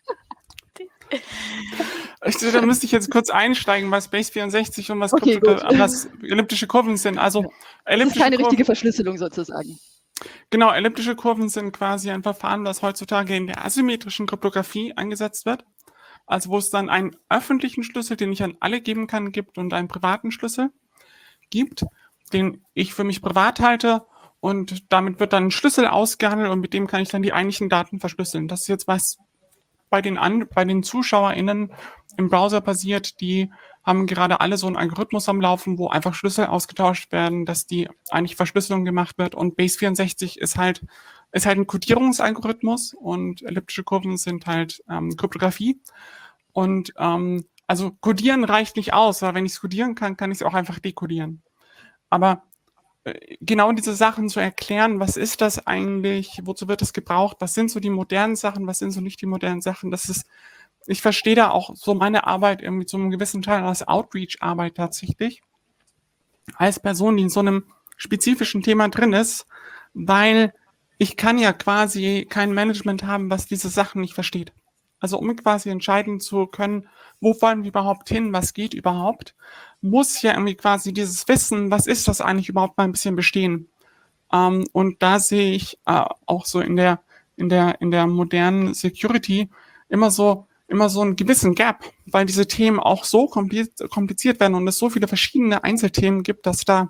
Da müsste ich jetzt kurz einsteigen, was Base 64 und was, Okay, was elliptische Kurven sind. Also Das ist elliptische keine Kurven, richtige Verschlüsselung sozusagen. genau, elliptische Kurven sind quasi ein Verfahren, das heutzutage in der asymmetrischen Kryptographie eingesetzt wird. Also wo es dann einen öffentlichen Schlüssel, den ich an alle geben kann, gibt und einen privaten Schlüssel gibt, den ich für mich privat halte, und damit wird dann ein Schlüssel ausgehandelt und mit dem kann ich dann die eigentlichen Daten verschlüsseln. Das ist jetzt was bei den ZuschauerInnen im Browser passiert, die haben gerade alle so einen Algorithmus am Laufen, wo einfach Schlüssel ausgetauscht werden, dass die eigentlich Verschlüsselung gemacht wird, und Base 64 ist halt ein Codierungsalgorithmus und elliptische Kurven sind halt Kryptographie. Und also codieren reicht nicht aus, weil wenn ich es codieren kann, kann ich es auch einfach dekodieren. Aber genau diese Sachen zu erklären, was ist das eigentlich, wozu wird es gebraucht, was sind so die modernen Sachen, was sind so nicht die modernen Sachen, das ist, ich verstehe da auch so meine Arbeit irgendwie zu einem gewissen Teil als Outreach-Arbeit tatsächlich, als Person, die in so einem spezifischen Thema drin ist, weil ich kann ja quasi kein Management haben, was diese Sachen nicht versteht. Also um quasi entscheiden zu können, wo wollen wir überhaupt hin, was geht überhaupt, muss ja irgendwie quasi dieses Wissen, was ist das eigentlich überhaupt, mal ein bisschen bestehen. Und da sehe ich auch so in der modernen Security immer so einen gewissen Gap, weil diese Themen auch so kompliziert werden und es so viele verschiedene Einzelthemen gibt, dass da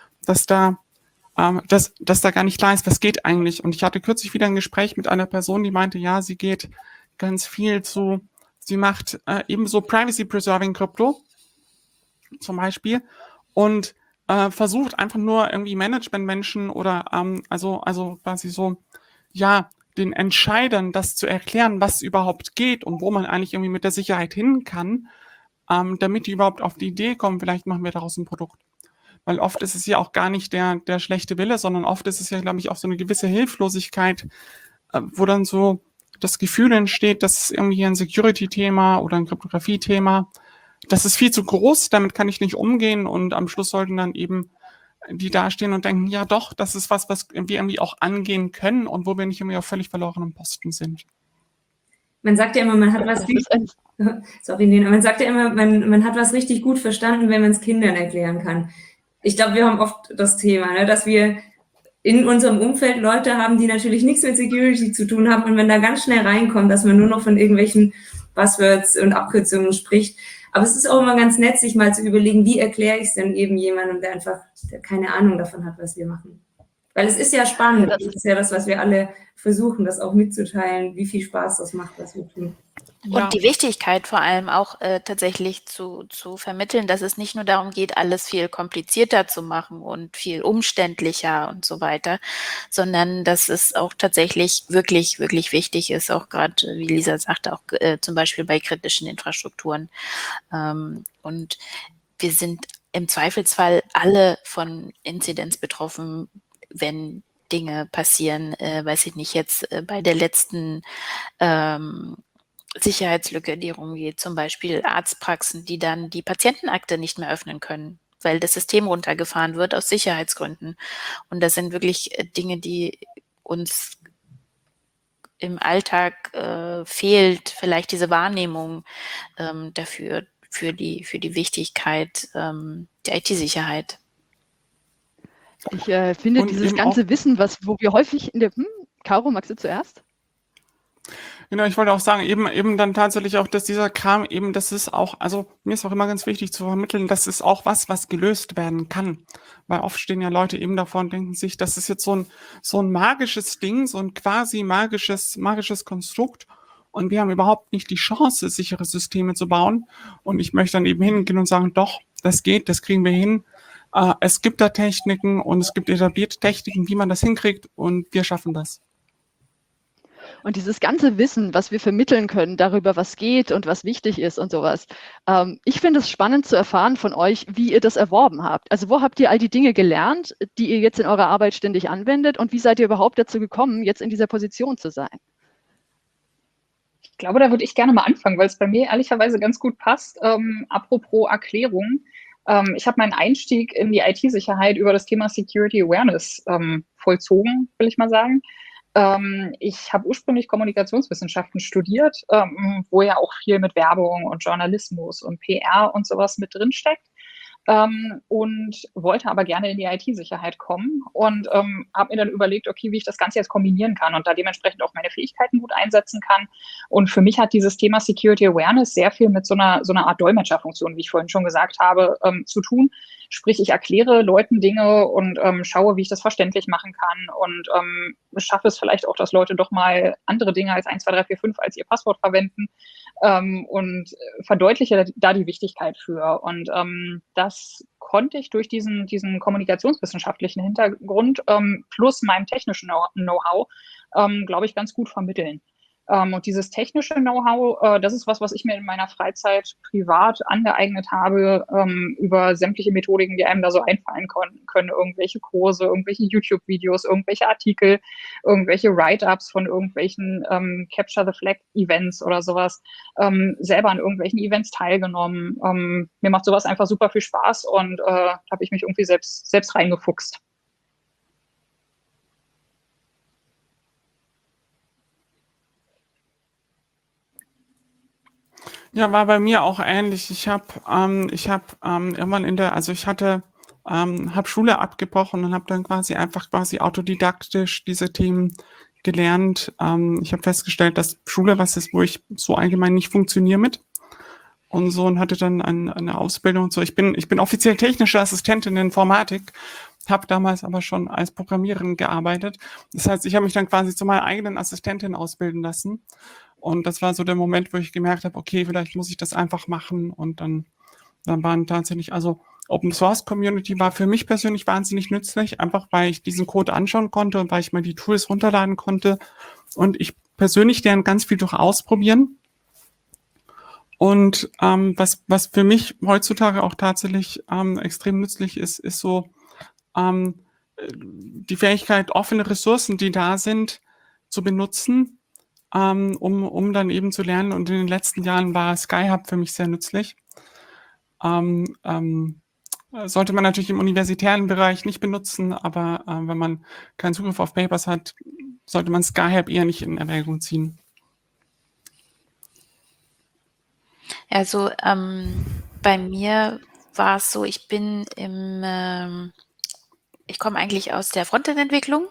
gar nicht klar ist, was geht eigentlich. Und ich hatte kürzlich wieder ein Gespräch mit einer Person, die meinte, ja, sie geht ganz viel sie macht ebenso Privacy-Preserving Krypto zum Beispiel und versucht einfach nur irgendwie Management-Menschen oder also quasi so, ja, den Entscheidern das zu erklären, was überhaupt geht und wo man eigentlich irgendwie mit der Sicherheit hin kann, damit die überhaupt auf die Idee kommen, vielleicht machen wir daraus ein Produkt. Weil oft ist es ja auch gar nicht der schlechte Wille, sondern oft ist es ja, glaube ich, auch so eine gewisse Hilflosigkeit, wo dann so das Gefühl entsteht, das ist irgendwie ein Security-Thema oder ein Kryptographie-Thema. Das ist viel zu groß, damit kann ich nicht umgehen, und am Schluss sollten dann eben die dastehen und denken, ja doch, das ist was wir irgendwie auch angehen können und wo wir nicht irgendwie auf völlig verlorenen Posten sind. Man sagt ja immer, man hat was richtig, sorry, Nina, man sagt ja immer, man hat was richtig gut verstanden, wenn man es Kindern erklären kann. Ich glaube, wir haben oft das Thema, ne, dass wir in unserem Umfeld Leute haben, die natürlich nichts mit Security zu tun haben, und wenn da ganz schnell reinkommt, dass man nur noch von irgendwelchen Buzzwords und Abkürzungen spricht. Aber es ist auch immer ganz nett, sich mal zu überlegen, wie erkläre ich es denn eben jemandem, der einfach keine Ahnung davon hat, was wir machen. Weil es ist ja spannend, das ist ja das, was wir alle versuchen, das auch mitzuteilen, wie viel Spaß das macht, was wir tun. Ja, Und die Wichtigkeit vor allem auch tatsächlich zu vermitteln, dass es nicht nur darum geht, alles viel komplizierter zu machen und viel umständlicher und so weiter, sondern dass es auch tatsächlich wirklich, wirklich wichtig ist, auch gerade, wie Lisa sagte, auch zum Beispiel bei kritischen Infrastrukturen. Und wir sind im Zweifelsfall alle von Inzidenz betroffen, wenn Dinge passieren, weiß ich nicht, jetzt bei der letzten Sicherheitslücke, die rumgeht, zum Beispiel Arztpraxen, die dann die Patientenakte nicht mehr öffnen können, weil das System runtergefahren wird aus Sicherheitsgründen. Und das sind wirklich Dinge, die uns im Alltag fehlt, vielleicht diese Wahrnehmung dafür, für die Wichtigkeit der IT-Sicherheit. Ich finde und dieses eben auch, ganze Wissen, wo wir häufig in der, Caro, magst du zuerst? genau, ich wollte auch sagen, eben dann tatsächlich auch, dass dieser Kram eben, das ist auch, also mir ist auch immer ganz wichtig zu vermitteln, das ist auch was gelöst werden kann. Weil oft stehen ja Leute eben davor und denken sich, das ist jetzt so ein magisches Ding, so ein quasi magisches Konstrukt. Und wir haben überhaupt nicht die Chance, sichere Systeme zu bauen. Und ich möchte dann eben hingehen und sagen, doch, das geht, das kriegen wir hin. Es gibt da Techniken und es gibt etablierte Techniken, wie man das hinkriegt, und wir schaffen das. Und dieses ganze Wissen, was wir vermitteln können darüber, was geht und was wichtig ist und sowas. Ich finde es spannend zu erfahren von euch, wie ihr das erworben habt. Also wo habt ihr all die Dinge gelernt, die ihr jetzt in eurer Arbeit ständig anwendet, und wie seid ihr überhaupt dazu gekommen, jetzt in dieser Position zu sein? Ich glaube, da würde ich gerne mal anfangen, weil es bei mir ehrlicherweise ganz gut passt. Apropos Erklärung. Ich habe meinen Einstieg in die IT-Sicherheit über das Thema Security Awareness vollzogen, will ich mal sagen. Ich habe ursprünglich Kommunikationswissenschaften studiert, wo ja auch viel mit Werbung und Journalismus und PR und sowas mit drin steckt. Und wollte aber gerne in die IT-Sicherheit kommen und habe mir dann überlegt, okay, wie ich das Ganze jetzt kombinieren kann und da dementsprechend auch meine Fähigkeiten gut einsetzen kann. Und für mich hat dieses Thema Security Awareness sehr viel mit so einer Art Dolmetscherfunktion, wie ich vorhin schon gesagt habe, zu tun. Sprich, ich erkläre Leuten Dinge und schaue, wie ich das verständlich machen kann und schaffe es vielleicht auch, dass Leute doch mal andere Dinge als 1, 2, 3, 4, 5 als ihr Passwort verwenden und verdeutliche da die Wichtigkeit für. Und das konnte ich durch diesen kommunikationswissenschaftlichen Hintergrund plus meinem technischen Know-how, glaube ich, ganz gut vermitteln. Und dieses technische Know-how, das ist was ich mir in meiner Freizeit privat angeeignet habe, über sämtliche Methodiken, die einem da so einfallen können. Irgendwelche Kurse, irgendwelche YouTube-Videos, irgendwelche Artikel, irgendwelche Write-ups von irgendwelchen Capture the Flag-Events oder sowas, selber an irgendwelchen Events teilgenommen. Mir macht sowas einfach super viel Spaß und habe ich mich irgendwie selbst reingefuchst. Ja, war bei mir auch ähnlich. Ich habe irgendwann habe Schule abgebrochen und habe dann quasi autodidaktisch diese Themen gelernt. Ich habe festgestellt, dass Schule was ist, wo ich so allgemein nicht funktioniere mit. Und so, und hatte dann eine Ausbildung und so. Ich bin offiziell technische Assistentin in Informatik, habe damals aber schon als Programmiererin gearbeitet. Das heißt, ich habe mich dann quasi zu meiner eigenen Assistentin ausbilden lassen. Und das war so der Moment, wo ich gemerkt habe, okay, vielleicht muss ich das einfach machen. Und dann waren tatsächlich, also Open Source Community war für mich persönlich wahnsinnig nützlich, einfach weil ich diesen Code anschauen konnte und weil ich mir die Tools runterladen konnte. Und ich persönlich lerne ganz viel durch Ausprobieren. Und was für mich heutzutage auch tatsächlich extrem nützlich ist so die Fähigkeit, offene Ressourcen, die da sind, zu benutzen, um dann eben zu lernen. Und in den letzten Jahren war Skyhub für mich sehr nützlich. Sollte man natürlich im universitären Bereich nicht benutzen, aber wenn man keinen Zugriff auf Papers hat, sollte man Skyhub eher nicht in Erwägung ziehen. Also bei mir war es so, ich komme eigentlich aus der Frontend-Entwicklung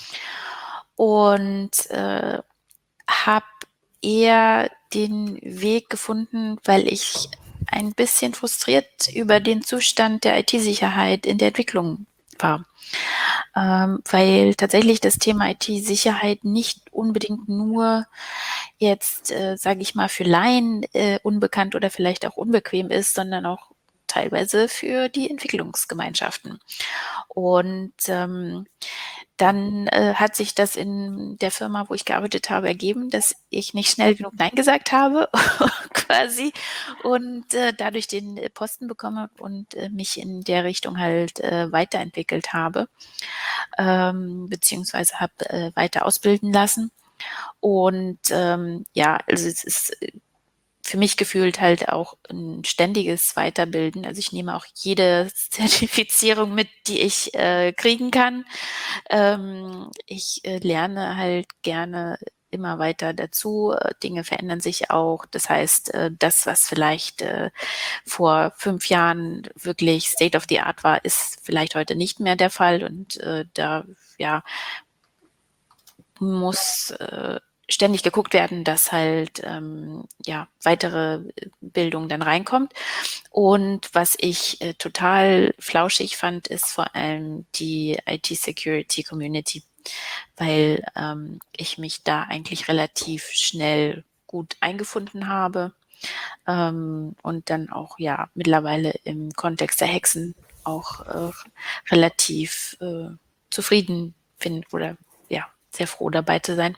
und habe eher den Weg gefunden, weil ich ein bisschen frustriert über den Zustand der IT-Sicherheit in der Entwicklung war. Weil tatsächlich das Thema IT-Sicherheit nicht unbedingt nur jetzt, sage ich mal, für Laien unbekannt oder vielleicht auch unbequem ist, sondern auch teilweise für die Entwicklungsgemeinschaften. Und dann hat sich das in der Firma, wo ich gearbeitet habe, ergeben, dass ich nicht schnell genug Nein gesagt habe, quasi, und dadurch den Posten bekommen habe und mich in der Richtung halt weiterentwickelt habe, beziehungsweise habe weiter ausbilden lassen. Und ja, also es ist für mich gefühlt halt auch ein ständiges Weiterbilden. Also ich nehme auch jede Zertifizierung mit, die ich kriegen kann. Ich lerne halt gerne immer weiter dazu. Dinge verändern sich auch. Das heißt, das, was vielleicht vor 5 Jahren wirklich State of the Art war, ist vielleicht heute nicht mehr der Fall. Und da ja, muss ständig geguckt werden, dass halt ja, weitere Bildung dann reinkommt. Und was ich total flauschig fand, ist vor allem die IT-Security-Community, weil ich mich da eigentlich relativ schnell gut eingefunden habe und dann auch ja mittlerweile im Kontext der Hexen auch relativ zufrieden bin oder ja, sehr froh dabei zu sein.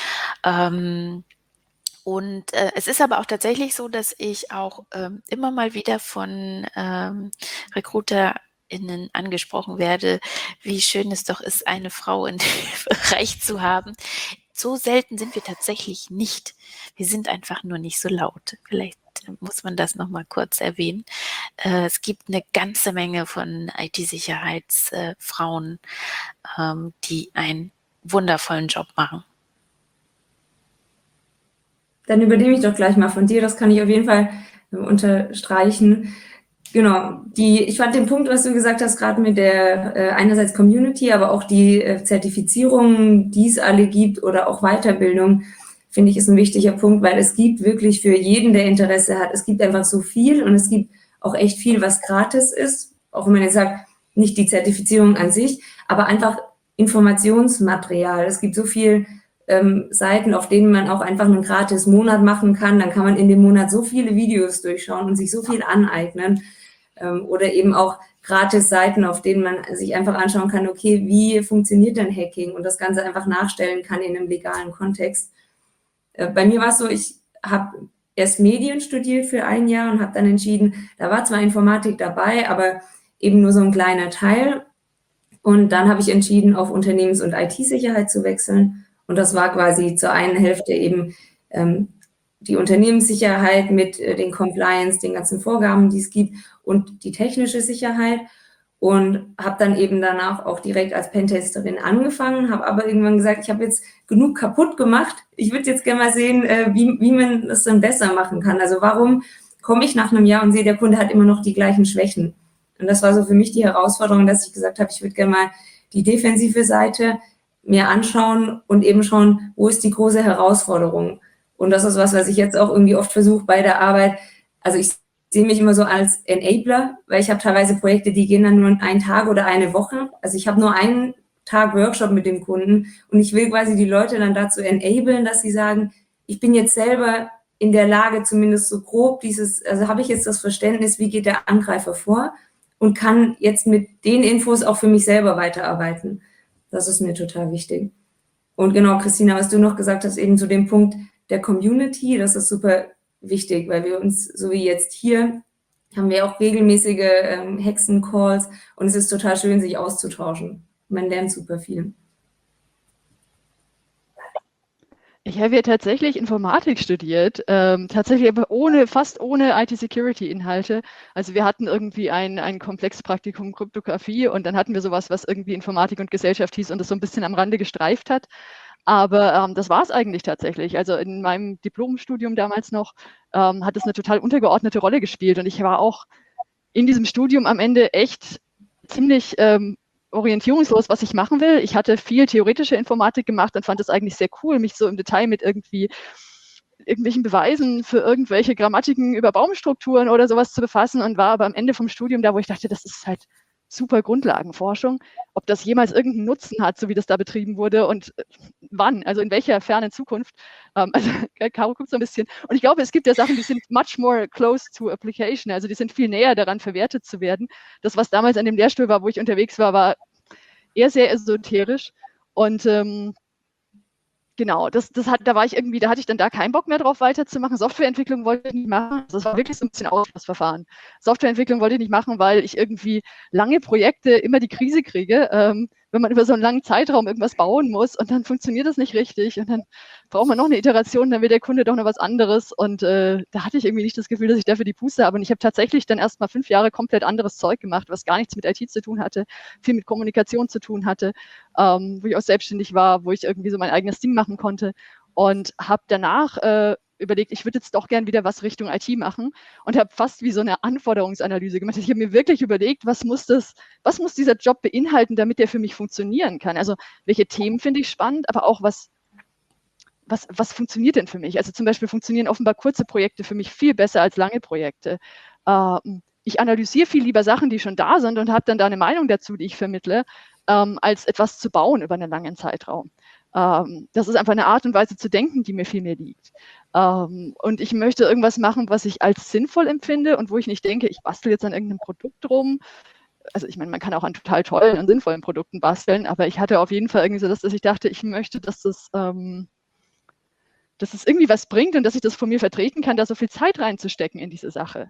Und es ist aber auch tatsächlich so, dass ich auch immer mal wieder von RecruiterInnen angesprochen werde, wie schön es doch ist, eine Frau in dem Bereich zu haben. So selten sind wir tatsächlich nicht. Wir sind einfach nur nicht so laut. Vielleicht muss man das nochmal kurz erwähnen. Es gibt eine ganze Menge von IT-Sicherheitsfrauen, die einen wundervollen Job machen. Dann übernehme ich doch gleich mal von dir, das kann ich auf jeden Fall unterstreichen. Genau, ich fand den Punkt, was du gesagt hast, gerade mit der einerseits Community, aber auch die Zertifizierungen, die es alle gibt oder auch Weiterbildung, finde ich, ist ein wichtiger Punkt, weil es gibt wirklich für jeden, der Interesse hat, es gibt einfach so viel und es gibt auch echt viel, was gratis ist, auch wenn man jetzt sagt, nicht die Zertifizierung an sich, aber einfach Informationsmaterial. Es gibt so viel Seiten, auf denen man auch einfach einen gratis Monat machen kann. Dann kann man in dem Monat so viele Videos durchschauen und sich so viel aneignen. Oder eben auch gratis Seiten, auf denen man sich einfach anschauen kann, okay, wie funktioniert denn Hacking und das Ganze einfach nachstellen kann in einem legalen Kontext. Bei mir war es so, ich habe erst Medien studiert für 1 Jahr und habe dann entschieden, da war zwar Informatik dabei, aber eben nur so ein kleiner Teil. Und dann habe ich entschieden, auf Unternehmens- und IT-Sicherheit zu wechseln. Und das war quasi zur einen Hälfte eben die Unternehmenssicherheit mit den Compliance, den ganzen Vorgaben, die es gibt und die technische Sicherheit. Und habe dann eben danach auch direkt als Pentesterin angefangen, habe aber irgendwann gesagt, ich habe jetzt genug kaputt gemacht. Ich würde jetzt gerne mal sehen, wie man das dann besser machen kann. Also warum komme ich nach einem Jahr und sehe, der Kunde hat immer noch die gleichen Schwächen? Und das war so für mich die Herausforderung, dass ich gesagt habe, ich würde gerne mal die defensive Seite mir anschauen und eben schauen, wo ist die große Herausforderung. Und das ist was ich jetzt auch irgendwie oft versuche bei der Arbeit. Also ich sehe mich immer so als Enabler, weil ich habe teilweise Projekte, die gehen dann nur 1 Tag oder 1 Woche. Also ich habe nur 1 Tag Workshop mit dem Kunden und ich will quasi die Leute dann dazu enablen, dass sie sagen, ich bin jetzt selber in der Lage, zumindest so grob also habe ich jetzt das Verständnis, wie geht der Angreifer vor und kann jetzt mit den Infos auch für mich selber weiterarbeiten. Das ist mir total wichtig. Und genau, Christina, was du noch gesagt hast, eben zu dem Punkt der Community, das ist super wichtig, weil wir uns, so wie jetzt hier, haben wir auch regelmäßige Hexen-Calls und es ist total schön, sich auszutauschen. Man lernt super viel. Ich habe ja tatsächlich Informatik studiert, tatsächlich aber fast ohne IT-Security-Inhalte. Also wir hatten irgendwie ein Komplexpraktikum Kryptographie und dann hatten wir sowas, was irgendwie Informatik und Gesellschaft hieß und das so ein bisschen am Rande gestreift hat. Aber das war es eigentlich tatsächlich. Also in meinem Diplomstudium damals noch hat es eine total untergeordnete Rolle gespielt und ich war auch in diesem Studium am Ende echt ziemlich orientierungslos, was ich machen will. Ich hatte viel theoretische Informatik gemacht und fand es eigentlich sehr cool, mich so im Detail mit irgendwelchen Beweisen für irgendwelche Grammatiken über Baumstrukturen oder sowas zu befassen und war aber am Ende vom Studium da, wo ich dachte, das ist halt super Grundlagenforschung. Ob das jemals irgendeinen Nutzen hat, so wie das da betrieben wurde und wann, also in welcher fernen Zukunft. Also Caro guckt so ein bisschen. Und ich glaube, es gibt ja Sachen, die sind much more close to application, also die sind viel näher daran, verwertet zu werden. Das, was damals an dem Lehrstuhl war, wo ich unterwegs war, war eher sehr esoterisch. Und genau, da hatte ich dann da keinen Bock mehr drauf weiterzumachen. Softwareentwicklung wollte ich nicht machen. Das war wirklich so ein bisschen Ausschlussverfahren. Softwareentwicklung wollte ich nicht machen, weil ich irgendwie lange Projekte immer die Krise kriege, wenn man über so einen langen Zeitraum irgendwas bauen muss und dann funktioniert das nicht richtig und dann braucht man noch eine Iteration, dann will der Kunde doch noch was anderes und da hatte ich irgendwie nicht das Gefühl, dass ich dafür die Puste habe und ich habe tatsächlich dann erst mal 5 Jahre komplett anderes Zeug gemacht, was gar nichts mit IT zu tun hatte, viel mit Kommunikation zu tun hatte, wo ich auch selbstständig war, wo ich irgendwie so mein eigenes Ding machen konnte und habe danach überlegt, ich würde jetzt doch gern wieder was Richtung IT machen und habe fast wie so eine Anforderungsanalyse gemacht. Ich habe mir wirklich überlegt, was muss dieser Job beinhalten, damit der für mich funktionieren kann. Also welche Themen finde ich spannend, aber auch was funktioniert denn für mich? Also zum Beispiel funktionieren offenbar kurze Projekte für mich viel besser als lange Projekte. Ich analysiere viel lieber Sachen, die schon da sind und habe dann da eine Meinung dazu, die ich vermittle, als etwas zu bauen über einen langen Zeitraum. Das ist einfach eine Art und Weise zu denken, die mir viel mehr liegt. Und ich möchte irgendwas machen, was ich als sinnvoll empfinde und wo ich nicht denke, ich bastel jetzt an irgendeinem Produkt rum. Also ich meine, man kann auch an total tollen und sinnvollen Produkten basteln, aber ich hatte auf jeden Fall irgendwie so, dass ich dachte, ich möchte, dass es irgendwie was bringt und dass ich das von mir vertreten kann, da so viel Zeit reinzustecken in diese Sache.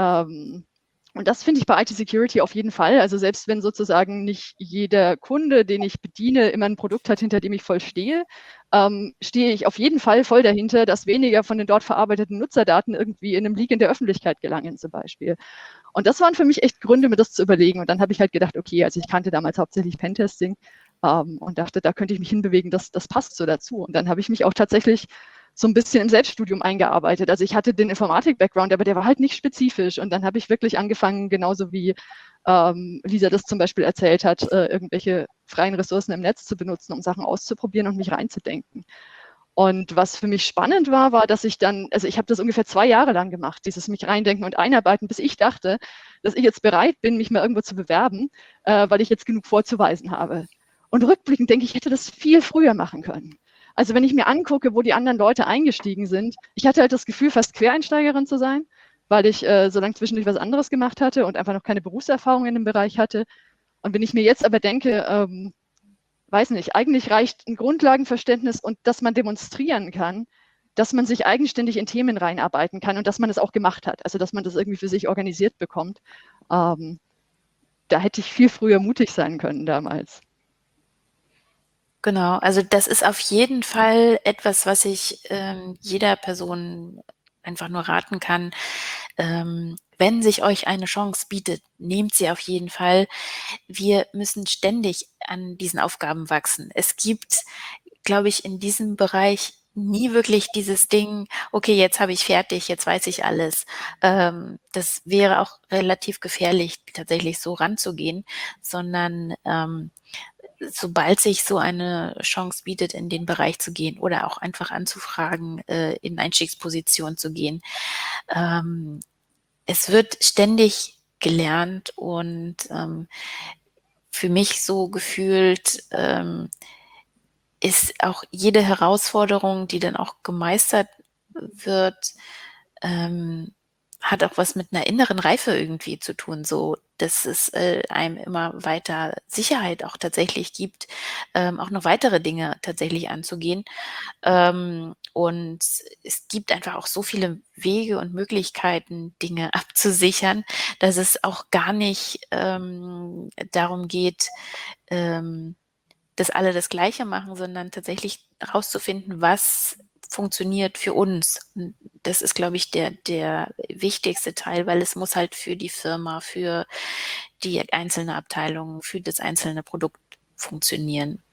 Und das finde ich bei IT-Security auf jeden Fall. Also selbst wenn sozusagen nicht jeder Kunde, den ich bediene, immer ein Produkt hat, hinter dem ich voll stehe, stehe ich auf jeden Fall voll dahinter, dass weniger von den dort verarbeiteten Nutzerdaten irgendwie in einem Leak in der Öffentlichkeit gelangen zum Beispiel. Und das waren für mich echt Gründe, mir das zu überlegen. Und dann habe ich halt gedacht, okay, also ich kannte damals hauptsächlich Pentesting und dachte, da könnte ich mich hinbewegen, das passt so dazu. Und dann habe ich mich auch tatsächlich so ein bisschen im Selbststudium eingearbeitet. Also ich hatte den Informatik-Background, aber der war halt nicht spezifisch. Und dann habe ich wirklich angefangen, genauso wie Lisa das zum Beispiel erzählt hat, irgendwelche freien Ressourcen im Netz zu benutzen, um Sachen auszuprobieren und mich reinzudenken. Und was für mich spannend war, dass ich dann, also ich habe das ungefähr 2 Jahre lang gemacht, dieses mich reindenken und einarbeiten, bis ich dachte, dass ich jetzt bereit bin, mich mal irgendwo zu bewerben, weil ich jetzt genug vorzuweisen habe. Und rückblickend denke ich, ich hätte das viel früher machen können. Also wenn ich mir angucke, wo die anderen Leute eingestiegen sind, ich hatte halt das Gefühl, fast Quereinsteigerin zu sein, weil ich so lange zwischendurch was anderes gemacht hatte und einfach noch keine Berufserfahrung in dem Bereich hatte. Und wenn ich mir jetzt aber denke, weiß nicht, eigentlich reicht ein Grundlagenverständnis und dass man demonstrieren kann, dass man sich eigenständig in Themen reinarbeiten kann und dass man es auch gemacht hat, also dass man das irgendwie für sich organisiert bekommt. Da hätte ich viel früher mutig sein können damals. Genau, also das ist auf jeden Fall etwas, was ich jeder Person einfach nur raten kann. Wenn sich euch eine Chance bietet, nehmt sie auf jeden Fall. Wir müssen ständig an diesen Aufgaben wachsen. Es gibt, glaube ich, in diesem Bereich nie wirklich dieses Ding, okay, jetzt habe ich fertig, jetzt weiß ich alles. Das wäre auch relativ gefährlich, tatsächlich so ranzugehen, sondern sobald sich so eine Chance bietet, in den Bereich zu gehen oder auch einfach anzufragen, in Einstiegsposition zu gehen. Es wird ständig gelernt und für mich so gefühlt ist auch jede Herausforderung, die dann auch gemeistert wird, hat auch was mit einer inneren Reife irgendwie zu tun, so dass es einem immer weiter Sicherheit auch tatsächlich gibt, auch noch weitere Dinge tatsächlich anzugehen. Und es gibt einfach auch so viele Wege und Möglichkeiten, Dinge abzusichern, dass es auch gar nicht darum geht, dass alle das Gleiche machen, sondern tatsächlich herauszufinden, was funktioniert für uns. Und das ist, glaube ich, der wichtigste Teil, weil es muss halt für die Firma, für die einzelne Abteilung, für das einzelne Produkt funktionieren.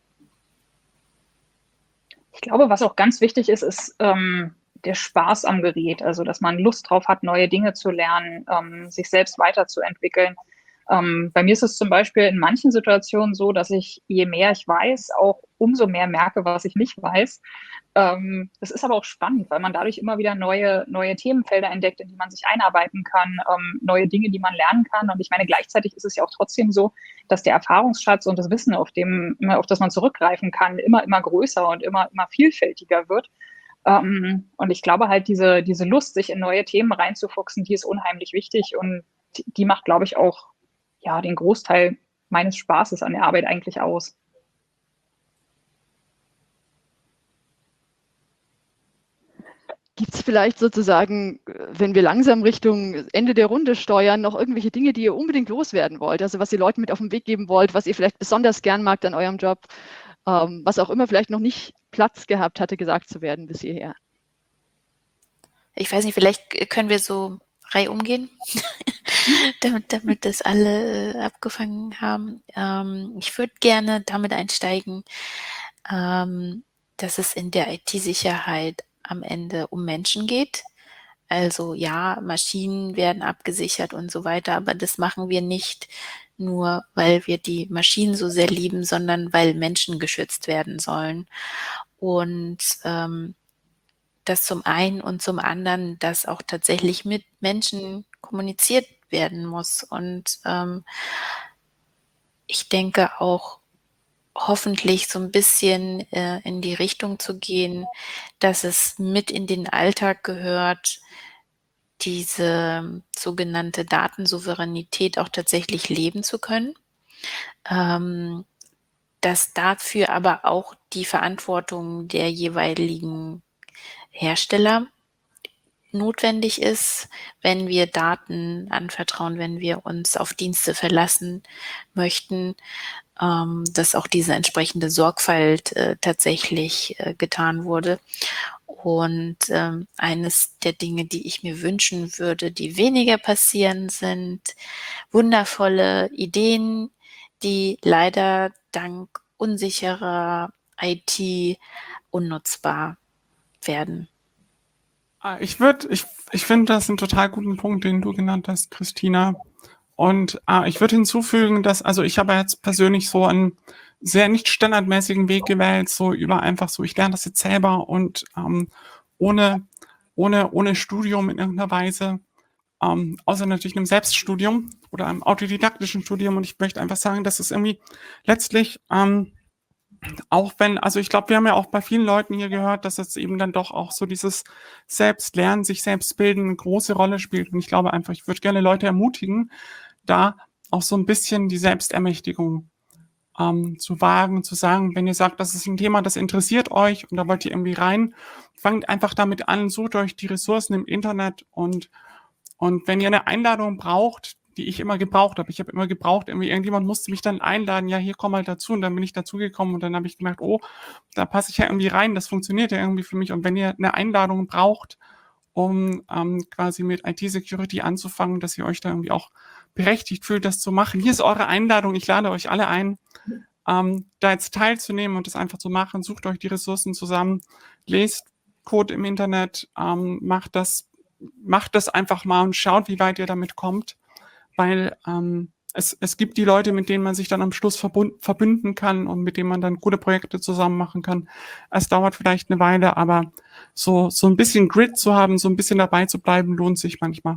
Ich glaube, was auch ganz wichtig ist, ist der Spaß am Gerät. Also, dass man Lust drauf hat, neue Dinge zu lernen, sich selbst weiterzuentwickeln. Bei mir ist es zum Beispiel in manchen Situationen so, dass ich, je mehr ich weiß, auch umso mehr merke, was ich nicht weiß. Das ist aber auch spannend, weil man dadurch immer wieder neue Themenfelder entdeckt, in die man sich einarbeiten kann, neue Dinge, die man lernen kann. Und ich meine, gleichzeitig ist es ja auch trotzdem so, dass der Erfahrungsschatz und das Wissen, auf das man zurückgreifen kann, immer größer und immer vielfältiger wird. Und ich glaube halt, diese Lust, sich in neue Themen reinzufuchsen, die ist unheimlich wichtig und die macht, glaube ich, auch ja den Großteil meines Spaßes an der Arbeit eigentlich aus. Gibt es vielleicht sozusagen, wenn wir langsam Richtung Ende der Runde steuern, noch irgendwelche Dinge, die ihr unbedingt loswerden wollt? Also was ihr Leuten mit auf den Weg geben wollt, was ihr vielleicht besonders gern magt an eurem Job, was auch immer vielleicht noch nicht Platz gehabt hatte, gesagt zu werden bis hierher? Ich weiß nicht, vielleicht können wir so reihum gehen, damit das alle abgefangen haben. Ich würde gerne damit einsteigen, dass es in der IT-Sicherheit am Ende um Menschen geht. Also ja, Maschinen werden abgesichert und so weiter, aber das machen wir nicht nur, weil wir die Maschinen so sehr lieben, sondern weil Menschen geschützt werden sollen. Und das zum einen und zum anderen, dass auch tatsächlich mit Menschen kommuniziert werden muss. Und ich denke auch, hoffentlich so ein bisschen in die Richtung zu gehen, dass es mit in den Alltag gehört, diese sogenannte Datensouveränität auch tatsächlich leben zu können. Dass dafür aber auch die Verantwortung der jeweiligen Hersteller notwendig ist, wenn wir Daten anvertrauen, wenn wir uns auf Dienste verlassen möchten, dass auch diese entsprechende Sorgfalt tatsächlich getan wurde. Und eines der Dinge, die ich mir wünschen würde, die weniger passieren, sind wundervolle Ideen, die leider dank unsicherer IT unnutzbar werden. Ich finde das einen total guten Punkt, den du genannt hast, Christina. Und ich würde hinzufügen, dass, also ich habe jetzt persönlich so einen sehr nicht standardmäßigen Weg gewählt, so über einfach so, ich lerne das jetzt selber und ohne Studium in irgendeiner Weise, außer natürlich einem Selbststudium oder einem autodidaktischen Studium. Und ich möchte einfach sagen, dass es irgendwie letztlich auch wenn, also ich glaube, wir haben ja auch bei vielen Leuten hier gehört, dass es eben dann doch auch so dieses Selbstlernen, sich selbst bilden eine große Rolle spielt. Und ich glaube einfach, ich würde gerne Leute ermutigen, da auch so ein bisschen die Selbstermächtigung zu wagen, zu sagen, wenn ihr sagt, das ist ein Thema, das interessiert euch und da wollt ihr irgendwie rein, fangt einfach damit an, sucht euch die Ressourcen im Internet und wenn ihr eine Einladung braucht, die ich immer gebraucht habe. Ich habe immer gebraucht, irgendwie irgendjemand musste mich dann einladen, ja, hier komm mal dazu. Und dann bin ich dazugekommen und dann habe ich gemerkt, oh, da passe ich ja irgendwie rein, das funktioniert ja irgendwie für mich. Und wenn ihr eine Einladung braucht, um quasi mit IT-Security anzufangen, dass ihr euch da irgendwie auch berechtigt fühlt, das zu machen. Hier ist eure Einladung, ich lade euch alle ein, da jetzt teilzunehmen und das einfach zu machen. Sucht euch die Ressourcen zusammen, lest Code im Internet, macht das einfach mal und schaut, wie weit ihr damit kommt. Weil es gibt die Leute, mit denen man sich dann am Schluss verbünden kann und mit denen man dann gute Projekte zusammen machen kann. Es dauert vielleicht eine Weile, aber so ein bisschen Grit zu haben, so ein bisschen dabei zu bleiben, lohnt sich manchmal.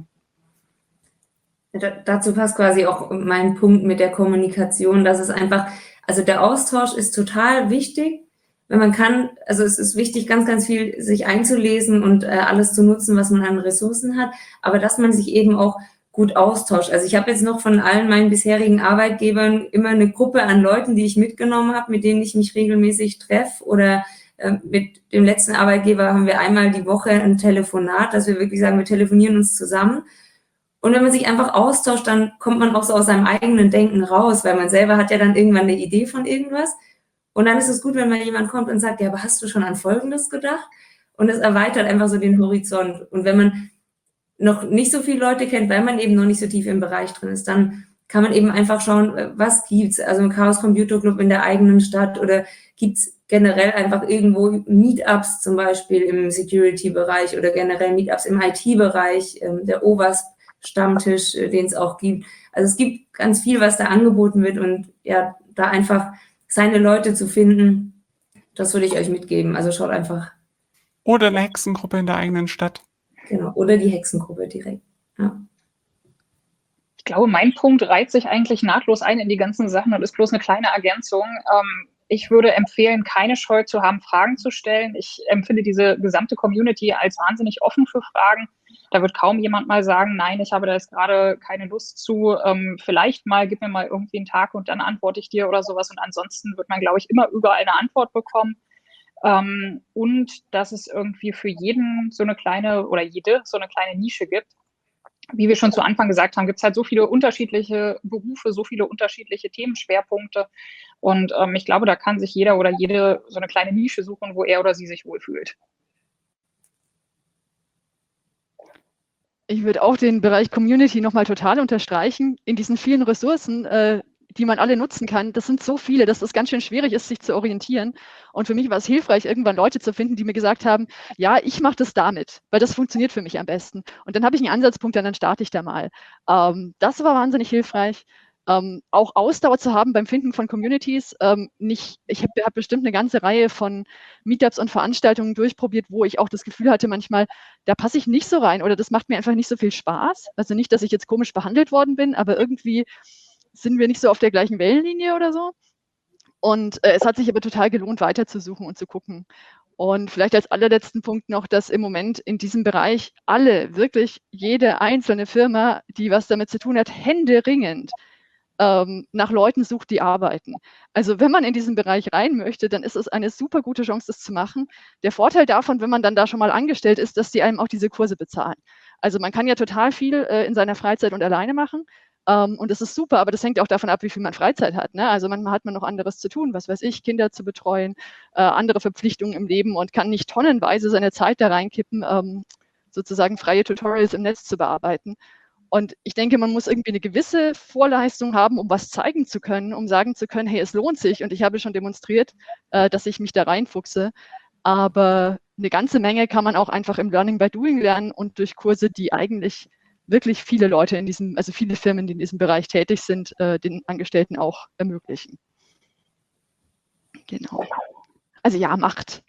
Dazu passt quasi auch mein Punkt mit der Kommunikation, dass es einfach, also der Austausch ist total wichtig, wenn man kann, also es ist wichtig, ganz, ganz viel sich einzulesen und alles zu nutzen, was man an Ressourcen hat, aber dass man sich eben auch gut austauscht. Also ich habe jetzt noch von allen meinen bisherigen Arbeitgebern immer eine Gruppe an Leuten, die ich mitgenommen habe, mit denen ich mich regelmäßig treffe. Oder mit dem letzten Arbeitgeber haben wir einmal die Woche ein Telefonat, dass wir wirklich sagen, wir telefonieren uns zusammen. Und wenn man sich einfach austauscht, dann kommt man auch so aus seinem eigenen Denken raus, weil man selber hat ja dann irgendwann eine Idee von irgendwas. Und dann ist es gut, wenn mal jemand kommt und sagt, ja, aber hast du schon an Folgendes gedacht? Und es erweitert einfach so den Horizont. Und wenn man noch nicht so viele Leute kennt, weil man eben noch nicht so tief im Bereich drin ist, dann kann man eben einfach schauen, was gibt's? Also ein Chaos Computer Club in der eigenen Stadt oder gibt's generell einfach irgendwo Meetups zum Beispiel im Security-Bereich oder generell Meetups im IT-Bereich. Der OWASP Stammtisch, den es auch gibt. Also es gibt ganz viel, was da angeboten wird und ja, da einfach seine Leute zu finden, das würde ich euch mitgeben. Also schaut einfach. Oder eine Hexengruppe in der eigenen Stadt. Genau, oder die Hexengruppe direkt. Ja. Ich glaube, mein Punkt reiht sich eigentlich nahtlos ein in die ganzen Sachen und ist bloß eine kleine Ergänzung. Ich würde empfehlen, keine Scheu zu haben, Fragen zu stellen. Ich empfinde diese gesamte Community als wahnsinnig offen für Fragen. Da wird kaum jemand mal sagen, nein, ich habe da jetzt gerade keine Lust zu. Vielleicht mal, gib mir mal irgendwie einen Tag und dann antworte ich dir oder sowas. Und ansonsten wird man, glaube ich, immer überall eine Antwort bekommen. Und dass es irgendwie für jeden so eine kleine oder jede so eine kleine Nische gibt. Wie wir schon zu Anfang gesagt haben, gibt es halt so viele unterschiedliche Berufe, so viele unterschiedliche Themenschwerpunkte. Und ich glaube, da kann sich jeder oder jede so eine kleine Nische suchen, wo er oder sie sich wohlfühlt. Ich würde auch den Bereich Community nochmal total unterstreichen. In diesen vielen Ressourcen, die man alle nutzen kann, das sind so viele, dass es ganz schön schwierig ist, sich zu orientieren. Und für mich war es hilfreich, irgendwann Leute zu finden, die mir gesagt haben, ja, ich mache das damit, weil das funktioniert für mich am besten. Und dann habe ich einen Ansatzpunkt, dann starte ich da mal. Das war wahnsinnig hilfreich. Auch Ausdauer zu haben beim Finden von Communities. Ich habe bestimmt eine ganze Reihe von Meetups und Veranstaltungen durchprobiert, wo ich auch das Gefühl hatte manchmal, da passe ich nicht so rein oder das macht mir einfach nicht so viel Spaß. Also nicht, dass ich jetzt komisch behandelt worden bin, aber irgendwie sind wir nicht so auf der gleichen Wellenlinie oder so. Und es hat sich aber total gelohnt, weiterzusuchen und zu gucken. Und vielleicht als allerletzten Punkt noch, dass im Moment in diesem Bereich wirklich jede einzelne Firma, die was damit zu tun hat, händeringend nach Leuten sucht, die arbeiten. Also wenn man in diesen Bereich rein möchte, dann ist es eine super gute Chance, das zu machen. Der Vorteil davon, wenn man dann da schon mal angestellt ist, dass die einem auch diese Kurse bezahlen. Also man kann ja total viel in seiner Freizeit und alleine machen. Und das ist super, aber das hängt auch davon ab, wie viel man Freizeit hat. Ne? Also manchmal hat man noch anderes zu tun, was weiß ich, Kinder zu betreuen, andere Verpflichtungen im Leben und kann nicht tonnenweise seine Zeit da reinkippen, sozusagen freie Tutorials im Netz zu bearbeiten. Und ich denke, man muss irgendwie eine gewisse Vorleistung haben, um was zeigen zu können, um sagen zu können, hey, es lohnt sich und ich habe schon demonstriert, dass ich mich da reinfuchse. Aber eine ganze Menge kann man auch einfach im Learning by Doing lernen und durch Kurse, die eigentlich wirklich viele Leute also viele Firmen, die in diesem Bereich tätig sind, den Angestellten auch ermöglichen. Genau. Also ja, macht.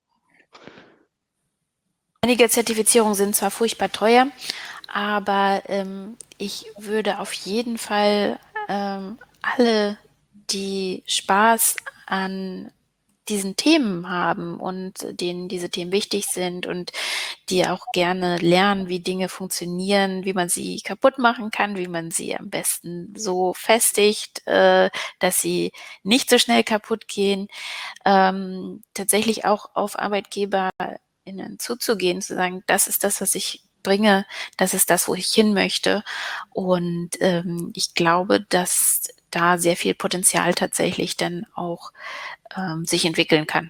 Einige Zertifizierungen sind zwar furchtbar teuer, aber ich würde auf jeden Fall alle, die Spaß an diesen Themen haben und denen diese Themen wichtig sind und die auch gerne lernen, wie Dinge funktionieren, wie man sie kaputt machen kann, wie man sie am besten so festigt, dass sie nicht so schnell kaputt gehen, tatsächlich auch auf ArbeitgeberInnen zuzugehen, zu sagen, das ist das, was ich bringe, das ist das, wo ich hin möchte. Und ich glaube, dass da sehr viel Potenzial tatsächlich dann auch sich entwickeln kann.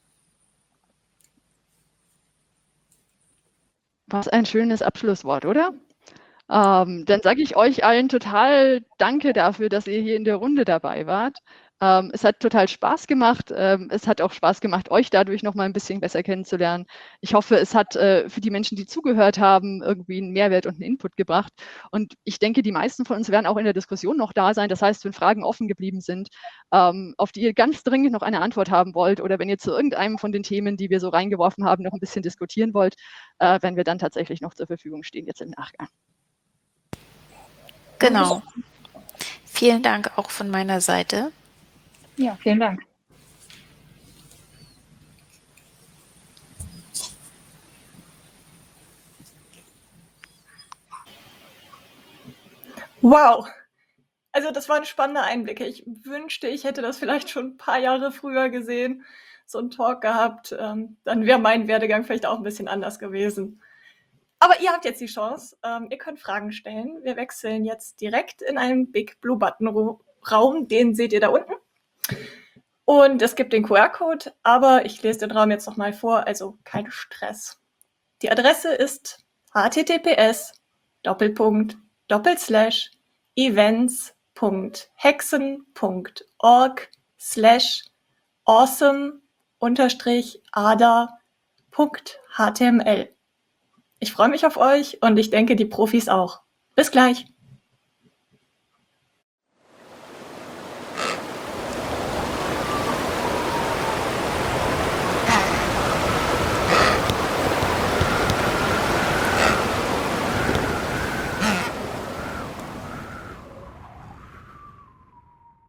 Was ein schönes Abschlusswort, oder? Dann sage ich euch allen total Danke dafür, dass ihr hier in der Runde dabei wart. Es hat total Spaß gemacht. Es hat auch Spaß gemacht, euch dadurch noch mal ein bisschen besser kennenzulernen. Ich hoffe, es hat für die Menschen, die zugehört haben, irgendwie einen Mehrwert und einen Input gebracht. Und ich denke, die meisten von uns werden auch in der Diskussion noch da sein. Das heißt, wenn Fragen offen geblieben sind, auf die ihr ganz dringend noch eine Antwort haben wollt oder wenn ihr zu irgendeinem von den Themen, die wir so reingeworfen haben, noch ein bisschen diskutieren wollt, werden wir dann tatsächlich noch zur Verfügung stehen jetzt im Nachgang. Genau. Vielen Dank auch von meiner Seite. Ja, vielen Dank. Wow. Also das waren spannende Einblicke. Ich wünschte, ich hätte das vielleicht schon ein paar Jahre früher gesehen, so einen Talk gehabt. Dann wäre mein Werdegang vielleicht auch ein bisschen anders gewesen. Aber ihr habt jetzt die Chance. Ihr könnt Fragen stellen. Wir wechseln jetzt direkt in einen Big Blue Button Raum. Den seht ihr da unten. Und es gibt den QR-Code, aber ich lese den Raum jetzt nochmal vor, also kein Stress. Die Adresse ist https://events.hexen.org/awesome-ada.html. Ich freue mich auf euch und ich denke, die Profis auch. Bis gleich.